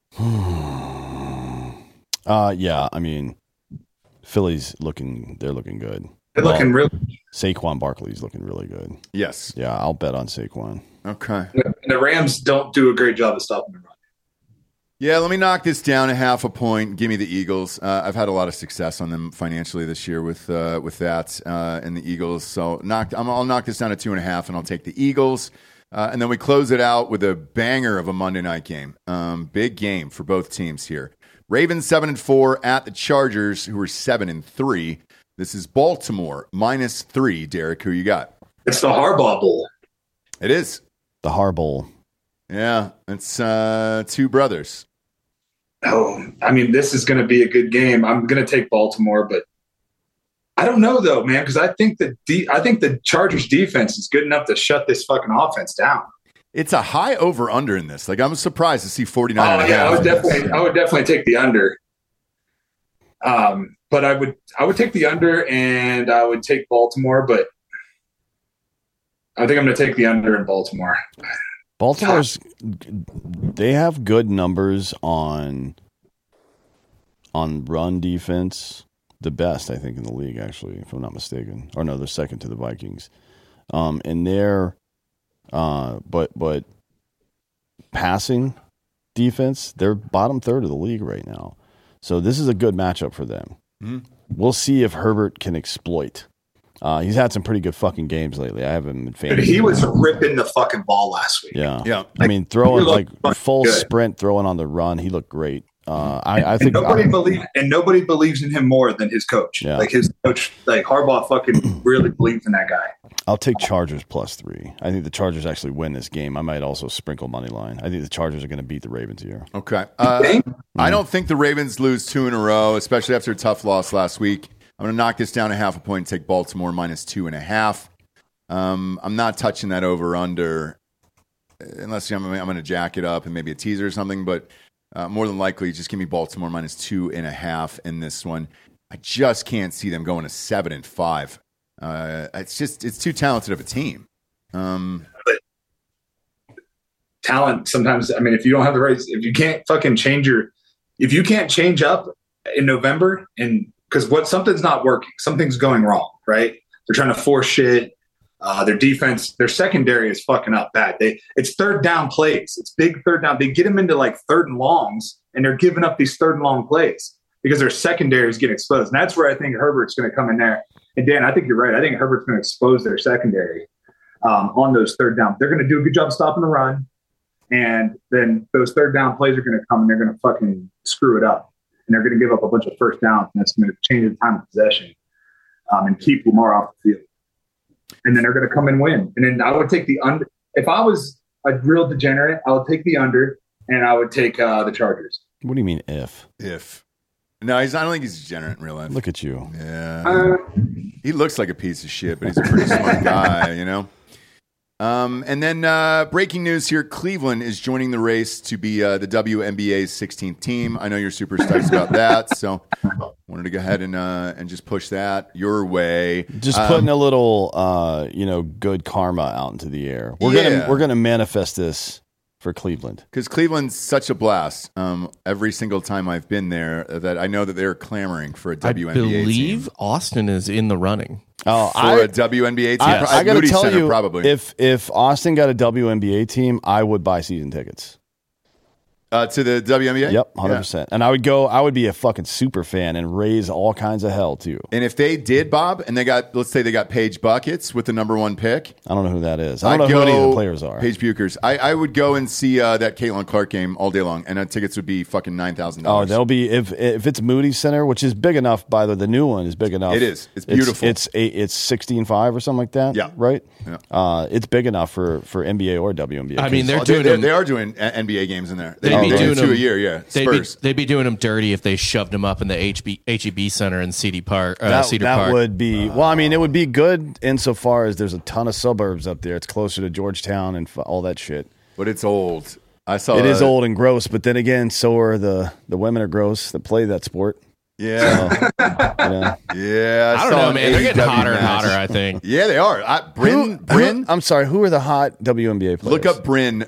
Speaker 5: Yeah, I mean, Philly's looking good.
Speaker 4: They're looking really.
Speaker 5: Saquon Barkley's looking really good.
Speaker 3: Yes.
Speaker 5: Yeah, I'll bet on Saquon.
Speaker 3: Okay.
Speaker 4: The Rams don't do a great job of stopping the run.
Speaker 3: Yeah, let me knock this down 0.5 point. Give me the Eagles. I've had a lot of success on them financially this year with that and the Eagles. So I'll knock this down to 2.5, and I'll take the Eagles. And then we close it out with a banger of a Monday night game. Big game for both teams here. Ravens 7-4 at the Chargers, who are 7-3. This is Baltimore -3. Derek, who you got?
Speaker 4: It's the Harbaugh Bowl.
Speaker 3: It is.
Speaker 5: The Harbaugh.
Speaker 3: Yeah, it's 2 brothers.
Speaker 4: Oh, I mean, this is going to be a good game. I'm going to take Baltimore, but I don't know though, man, because I think the Chargers defense is good enough to shut this fucking offense down.
Speaker 3: It's a high over/under in this. Like, I'm surprised to see 49.
Speaker 4: Oh yeah, I would definitely take the under. But I would take the under, and I would take Baltimore, but I think I'm going to take the under in Baltimore.
Speaker 5: They have good numbers on run defense. The best, I think, in the league, actually, if I'm not mistaken. Or no, they're second to the Vikings. And they're but passing defense, they're bottom third of the league right now. So this is a good matchup for them. Mm-hmm. We'll see if Herbert can exploit. He's had some pretty good fucking games lately. I have him in fantasy.
Speaker 4: He was ripping the fucking ball last week.
Speaker 5: Yeah. I mean, throwing like full sprint, throwing on the run. He looked great. I think
Speaker 4: nobody believes in him more than his coach.
Speaker 5: Yeah.
Speaker 4: Like his coach, like Harbaugh, fucking really believes in that guy.
Speaker 5: I'll take Chargers +3. I think the Chargers actually win this game. I might also sprinkle money line. I think the Chargers are going to beat the Ravens here.
Speaker 3: Okay. I don't think the Ravens lose 2 in a row, especially after a tough loss last week. I'm going to knock this down a half a point and take Baltimore -2.5. I'm not touching that over-under unless I'm going to jack it up and maybe a teaser or something, but more than likely just give me Baltimore -2.5 in this one. I just can't see them going to 7-5. It's too talented of a team.
Speaker 4: But talent sometimes, I mean, if you don't have the right, if you can't fucking if you can't change up in November, and because something's not working, something's going wrong, right? They're trying to force shit. Their defense, their secondary is fucking up bad. It's third down plays. It's big third down. They get them into like third and longs, and they're giving up these third and long plays because their secondary is getting exposed. And that's where I think Herbert's going to come in there. And Dan, I think you're right. I think Herbert's going to expose their secondary on those third down. They're going to do a good job stopping the run, and then those third down plays are going to come, and they're going to fucking screw it up, and they're going to give up a bunch of first downs, and that's going to change the time of possession and keep Lamar off the field. And then they're going to come and win. And then I would take the under. If I was a real degenerate, I would take the under, and I would take the Chargers.
Speaker 5: What do you mean if?
Speaker 3: If. No, I don't think he's degenerate in real life.
Speaker 5: Look at you.
Speaker 3: Yeah. He looks like a piece of shit, but he's a pretty smart guy, you know? And then breaking news here, Cleveland is joining the race to be the WNBA's 16th team. I know you're super stoked about that, so wanted to go ahead and just push that your way.
Speaker 5: Just putting a little good karma out into the air. We're gonna manifest this for Cleveland
Speaker 3: because Cleveland's such a blast. Every single time I've been there, that I know that they're clamoring for a WNBA team.
Speaker 7: I believe Austin is in the running.
Speaker 3: Oh, for a WNBA team?
Speaker 5: I got to tell
Speaker 3: Center,
Speaker 5: you,
Speaker 3: probably.
Speaker 5: If Austin got a WNBA team, I would buy season tickets.
Speaker 3: To the WNBA?
Speaker 5: Yep, 100%. Yeah. And I would be a fucking super fan and raise all kinds of hell, too.
Speaker 3: And if they did, Bob, and let's say they got Paige Buckets with the #1 pick.
Speaker 5: I don't know who that is. I don't know who any of the players are.
Speaker 3: Paige Bukers. I would go and see that Caitlin Clark game all day long, and tickets would be fucking $9,000.
Speaker 5: Oh, they'll be, if it's Moody Center, which is big enough, by the new one is big enough.
Speaker 3: It is. It's beautiful.
Speaker 5: It's 16.5 or something like that.
Speaker 3: Yeah.
Speaker 5: Right?
Speaker 3: Yeah.
Speaker 5: It's big enough for NBA or WNBA.
Speaker 7: I mean, they
Speaker 3: are doing NBA games in there.
Speaker 7: They'd be doing
Speaker 3: 2 a year. Yeah,
Speaker 7: they'd be doing them dirty if they shoved them up in the HEB Center in Cedar Park.
Speaker 5: That would be well. I mean, it would be good insofar as there's a ton of suburbs up there. It's closer to Georgetown and all that shit.
Speaker 3: But it's old. I saw
Speaker 5: it is old and gross. But then again, so are the women are gross that play that sport.
Speaker 3: Yeah,
Speaker 5: yeah.
Speaker 7: I don't know, man. They're getting hotter and hotter. I think.
Speaker 3: Yeah, they are. Bryn.
Speaker 5: I'm sorry. Who are the hot WNBA players?
Speaker 3: Look up Bryn.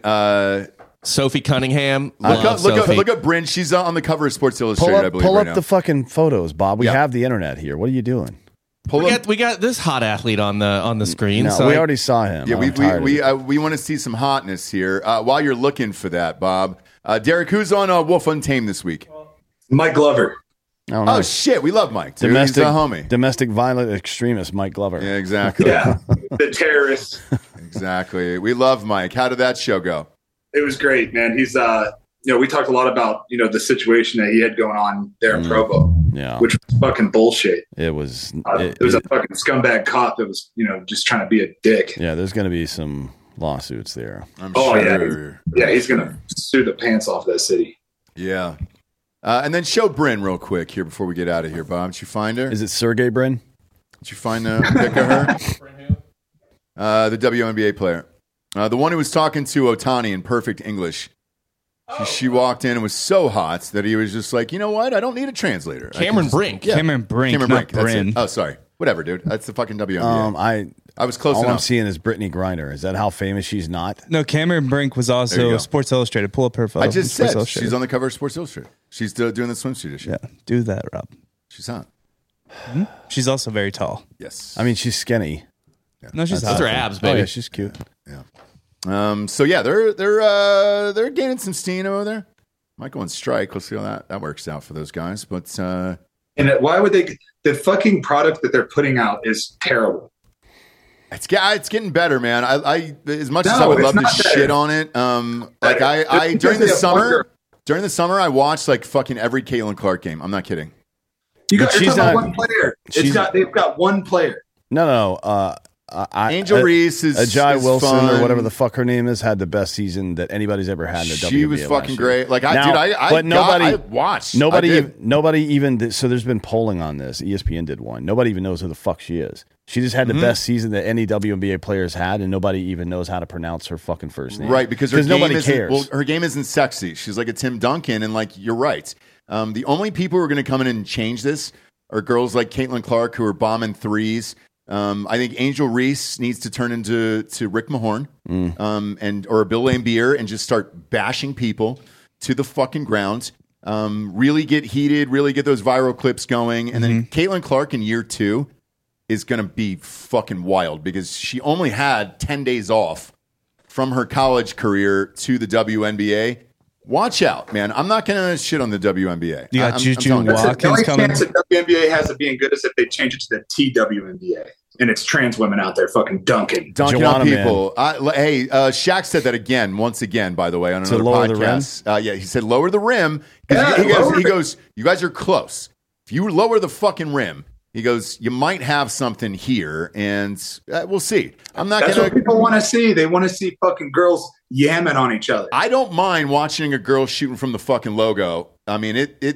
Speaker 7: Sophie Cunningham.
Speaker 3: Look up Bryn. She's on the cover of Sports Illustrated, I believe.
Speaker 5: Pull
Speaker 3: right
Speaker 5: up
Speaker 3: now.
Speaker 5: the fucking photos, Bob. We have the internet here. What are you doing?
Speaker 7: We got this hot athlete on the screen.
Speaker 5: No, we already saw him.
Speaker 3: Yeah, we want to see some hotness here. While you're looking for that, Bob, Derek, who's on Wolf Untamed this week?
Speaker 4: Mike Glover.
Speaker 3: Oh shit, we love Mike. Dude. He's a homie.
Speaker 5: Domestic violent extremist Mike Glover.
Speaker 3: Yeah, exactly.
Speaker 4: Yeah, the terrorist.
Speaker 3: Exactly. We love Mike. How did that show go?
Speaker 4: It was great, man. He's we talked a lot about the situation that he had going on there in Provo.
Speaker 5: Yeah,
Speaker 4: which was fucking bullshit.
Speaker 5: It was.
Speaker 4: It was a fucking scumbag cop that was just trying to be a dick.
Speaker 5: Yeah, there's going to be some lawsuits there.
Speaker 3: I'm sure.
Speaker 4: Yeah, he's going to sue the pants off that city.
Speaker 3: Yeah. And then show Bryn real quick here before we get out of here, Bob. Did you find her?
Speaker 5: Is it Sergey Brin?
Speaker 3: Did you find a pic of her? The WNBA player. The one who was talking to Ohtani in perfect English. She walked in and was so hot that he was just like, you know what? I don't need a translator.
Speaker 7: Cameron Brink.
Speaker 3: Yeah.
Speaker 6: Cameron Brink. Bryn.
Speaker 3: Oh, sorry. Whatever, dude. That's the fucking WNBA. I was close
Speaker 5: all
Speaker 3: enough.
Speaker 5: I'm seeing is Brittany Griner. Is that how famous she's not?
Speaker 6: No, Cameron Brink was also Sports Illustrated. Pull up her photo.
Speaker 3: I just said she's on the cover of Sports Illustrated. She's doing the swimsuit issue.
Speaker 6: Yeah, do that, Rob.
Speaker 3: She's hot.
Speaker 6: Mm-hmm. She's also very tall.
Speaker 3: Yes.
Speaker 5: I mean, she's skinny.
Speaker 6: Yeah. No, she's hot.
Speaker 7: Those are abs, baby.
Speaker 5: Oh, yeah, she's cute.
Speaker 3: Yeah. So yeah, they're gaining some steam over there. Might go on strike. We'll see how that works out for those guys. But
Speaker 4: and why would they? The fucking product that they're putting out is terrible.
Speaker 3: It's getting better, man. I as much as I would love to shit on it, during During the summer, I watched like fucking every Caitlin Clark game. I'm not kidding.
Speaker 4: You're
Speaker 5: she's
Speaker 4: talking about
Speaker 5: not-
Speaker 4: one player. They've got one player.
Speaker 5: No.
Speaker 3: Angel Reese is
Speaker 5: Ajay
Speaker 3: is
Speaker 5: Wilson
Speaker 3: fun.
Speaker 5: or whatever the fuck her name is had the best season that anybody's ever had in the WNBA.
Speaker 3: She was
Speaker 5: last
Speaker 3: fucking
Speaker 5: year.
Speaker 3: great. Like
Speaker 5: I
Speaker 3: watched.
Speaker 5: Nobody even. So there's been polling on this. ESPN did one. Nobody even knows who the fuck she is. She just had the best season that any WNBA players had, and nobody even knows how to pronounce her fucking first name.
Speaker 3: Right, because her game
Speaker 5: nobody
Speaker 3: isn't,
Speaker 5: cares.
Speaker 3: well, her game isn't sexy. She's like a Tim Duncan, and like you're right. The only people who are going to come in and change this are girls like Caitlin Clark who are bombing threes. I think Angel Reese needs to turn into Rick Mahorn or Bill Laimbeer and just start bashing people to the fucking ground. Really get heated, really get those viral clips going. And then Caitlin Clark in year 2 is going to be fucking wild because she only had 10 days off from her college career to the WNBA. Watch out, man. I'm not going to shit on the WNBA.
Speaker 6: You got Juju
Speaker 3: telling you.
Speaker 6: Watkins
Speaker 4: The only
Speaker 6: coming.
Speaker 4: chance that WNBA has of being good is if they change it to the TWNBA. And it's trans women out there fucking dunking.
Speaker 3: Dunking
Speaker 5: Joanna
Speaker 3: on people. Hey, Shaq said that once again, by the way, on another
Speaker 5: lower the
Speaker 3: podcast. Yeah, he said lower the rim.
Speaker 4: Yeah,
Speaker 3: He goes, you guys are close. If you lower the fucking rim, he goes, you might have something here, and we'll see. I'm not
Speaker 4: That's
Speaker 3: going
Speaker 4: what people want to see. They want to see fucking girls yamming on each other.
Speaker 3: I don't mind watching a girl shooting from the fucking logo. I mean,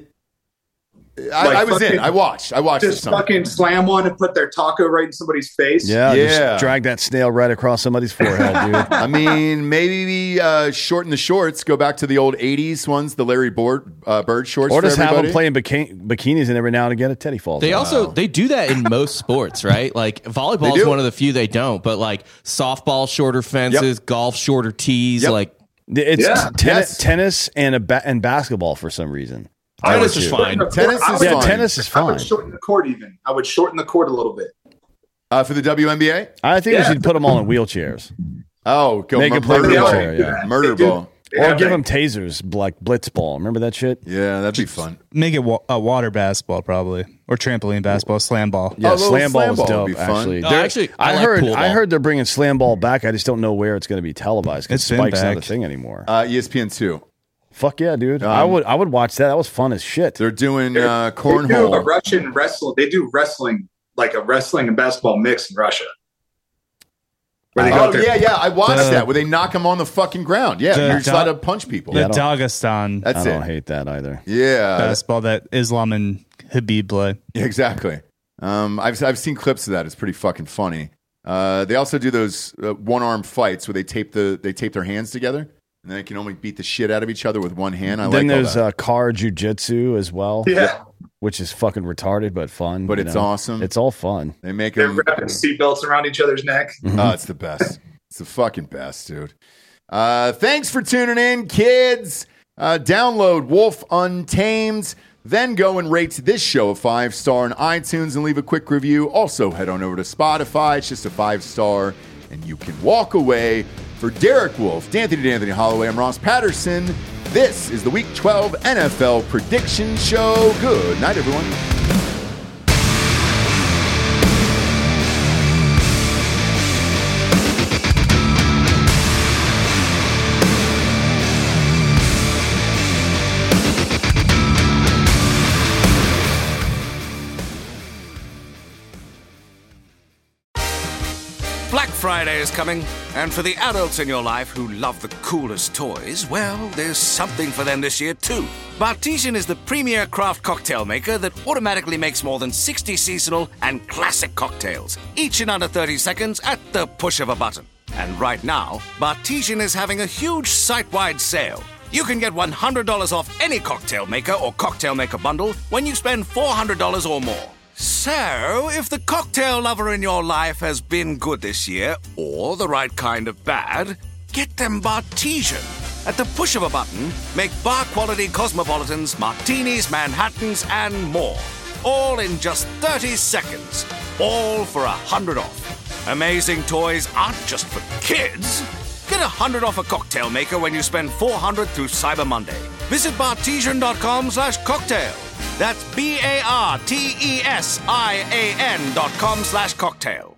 Speaker 3: I was in. I watched this
Speaker 4: Just
Speaker 3: summer.
Speaker 4: fucking slam one and put their taco right in somebody's face.
Speaker 5: Yeah,
Speaker 3: Yeah.
Speaker 5: just drag that snail right across somebody's forehead, dude.
Speaker 3: I mean, maybe shorten the shorts, go back to the old 80s ones, the Larry Bird shorts
Speaker 5: Or
Speaker 3: for
Speaker 5: just have them
Speaker 3: everybody.
Speaker 5: playing bikinis and every now and again a teddy falls.
Speaker 7: They
Speaker 5: out.
Speaker 7: also they do that in most sports, right? Like volleyball
Speaker 3: They
Speaker 7: is
Speaker 3: do.
Speaker 7: one of the few they don't, but like softball shorter fences, golf shorter tees,
Speaker 3: Yep.
Speaker 7: like
Speaker 5: It's
Speaker 4: Yeah.
Speaker 5: tennis and basketball for some reason.
Speaker 7: tennis is fine.
Speaker 3: Tennis is
Speaker 5: Yeah,
Speaker 3: fine.
Speaker 5: tennis is
Speaker 4: I
Speaker 5: fine.
Speaker 4: would shorten the court even. I would shorten the court a little bit.
Speaker 3: For the WNBA?
Speaker 5: I think
Speaker 4: Yeah.
Speaker 5: we should put them all in wheelchairs.
Speaker 3: Oh, go
Speaker 5: Make it play
Speaker 3: murder
Speaker 5: wheelchair,
Speaker 3: ball.
Speaker 5: yeah.
Speaker 3: Murder
Speaker 4: They do.
Speaker 3: ball.
Speaker 4: They
Speaker 5: Or
Speaker 4: have
Speaker 5: give
Speaker 4: that-
Speaker 5: them tasers like blitz ball. Remember that shit?
Speaker 3: Yeah, that'd be fun.
Speaker 6: Make it a water basketball probably, or trampoline basketball, slam ball.
Speaker 5: Yeah,
Speaker 3: a little
Speaker 5: slam ball
Speaker 3: slam
Speaker 5: was
Speaker 3: ball
Speaker 5: dope.
Speaker 3: would be fun.
Speaker 5: Actually,
Speaker 7: No,
Speaker 5: They're-
Speaker 7: actually, I like
Speaker 5: heard.
Speaker 7: pool
Speaker 5: I
Speaker 7: ball.
Speaker 5: heard they're bringing slam ball back. I just don't know where it's going to be televised because
Speaker 6: It's been
Speaker 5: Spike's not
Speaker 6: back.
Speaker 5: a thing anymore.
Speaker 3: ESPN 2.
Speaker 5: Fuck yeah, dude! I would watch that. That was fun as shit.
Speaker 3: They're doing
Speaker 4: They do a
Speaker 3: cornhole.
Speaker 4: Russian wrestle. They do wrestling, like a wrestling and basketball mix in Russia. Where they go
Speaker 3: Oh,
Speaker 4: out there.
Speaker 3: yeah. I watched that where they knock them on the fucking ground. Yeah,
Speaker 6: The
Speaker 3: you're just allowed to punch people.
Speaker 6: The
Speaker 5: I don't-
Speaker 6: Dagestan
Speaker 3: That's
Speaker 5: I don't
Speaker 3: it.
Speaker 5: hate that either.
Speaker 3: Yeah,
Speaker 6: basketball that Islam and Habib play.
Speaker 3: exactly. I've seen clips of that. It's pretty fucking funny. They also do those one-arm fights where they tape their hands together and they can only beat the shit out of each other with one hand. I
Speaker 5: Then
Speaker 3: like all
Speaker 5: there's
Speaker 3: that.
Speaker 5: car jujitsu as well,
Speaker 4: Yeah.
Speaker 5: which is fucking retarded but fun.
Speaker 3: But
Speaker 5: you
Speaker 3: it's
Speaker 5: know?
Speaker 3: awesome.
Speaker 5: It's all fun.
Speaker 3: They make
Speaker 4: They're
Speaker 3: them.
Speaker 4: wrapping seatbelts around each other's neck.
Speaker 3: Oh, it's the best. It's the fucking best, dude. Thanks for tuning in, kids. Download Wolf Untamed. Then go and rate this show a 5-star on iTunes and leave a quick review. Also, head on over to Spotify. It's just a 5-star, and you can walk away. For Derek Wolf, D'Anthony Holloway, I'm Ross Patterson. This is the Week 12 NFL Prediction Show. Good night, everyone.
Speaker 1: Black Friday is coming, and for the adults in your life who love the coolest toys, well, there's something for them this year too. Bartesian is the premier craft cocktail maker that automatically makes more than 60 seasonal and classic cocktails, each in under 30 seconds at the push of a button. And right now, Bartesian is having a huge site-wide sale. You can get $100 off any cocktail maker or cocktail maker bundle when you spend $400 or more. So, if the cocktail lover in your life has been good this year, or the right kind of bad, get them Bartesian. At the push of a button, make bar-quality cosmopolitans, martinis, Manhattans, and more. All in just 30 seconds. All for $100 off. Amazing toys aren't just for kids. Get $100 off a cocktail maker when you spend $400 through Cyber Monday. Visit Bartesian.com/cocktail. That's BARTESIAN.com/cocktail.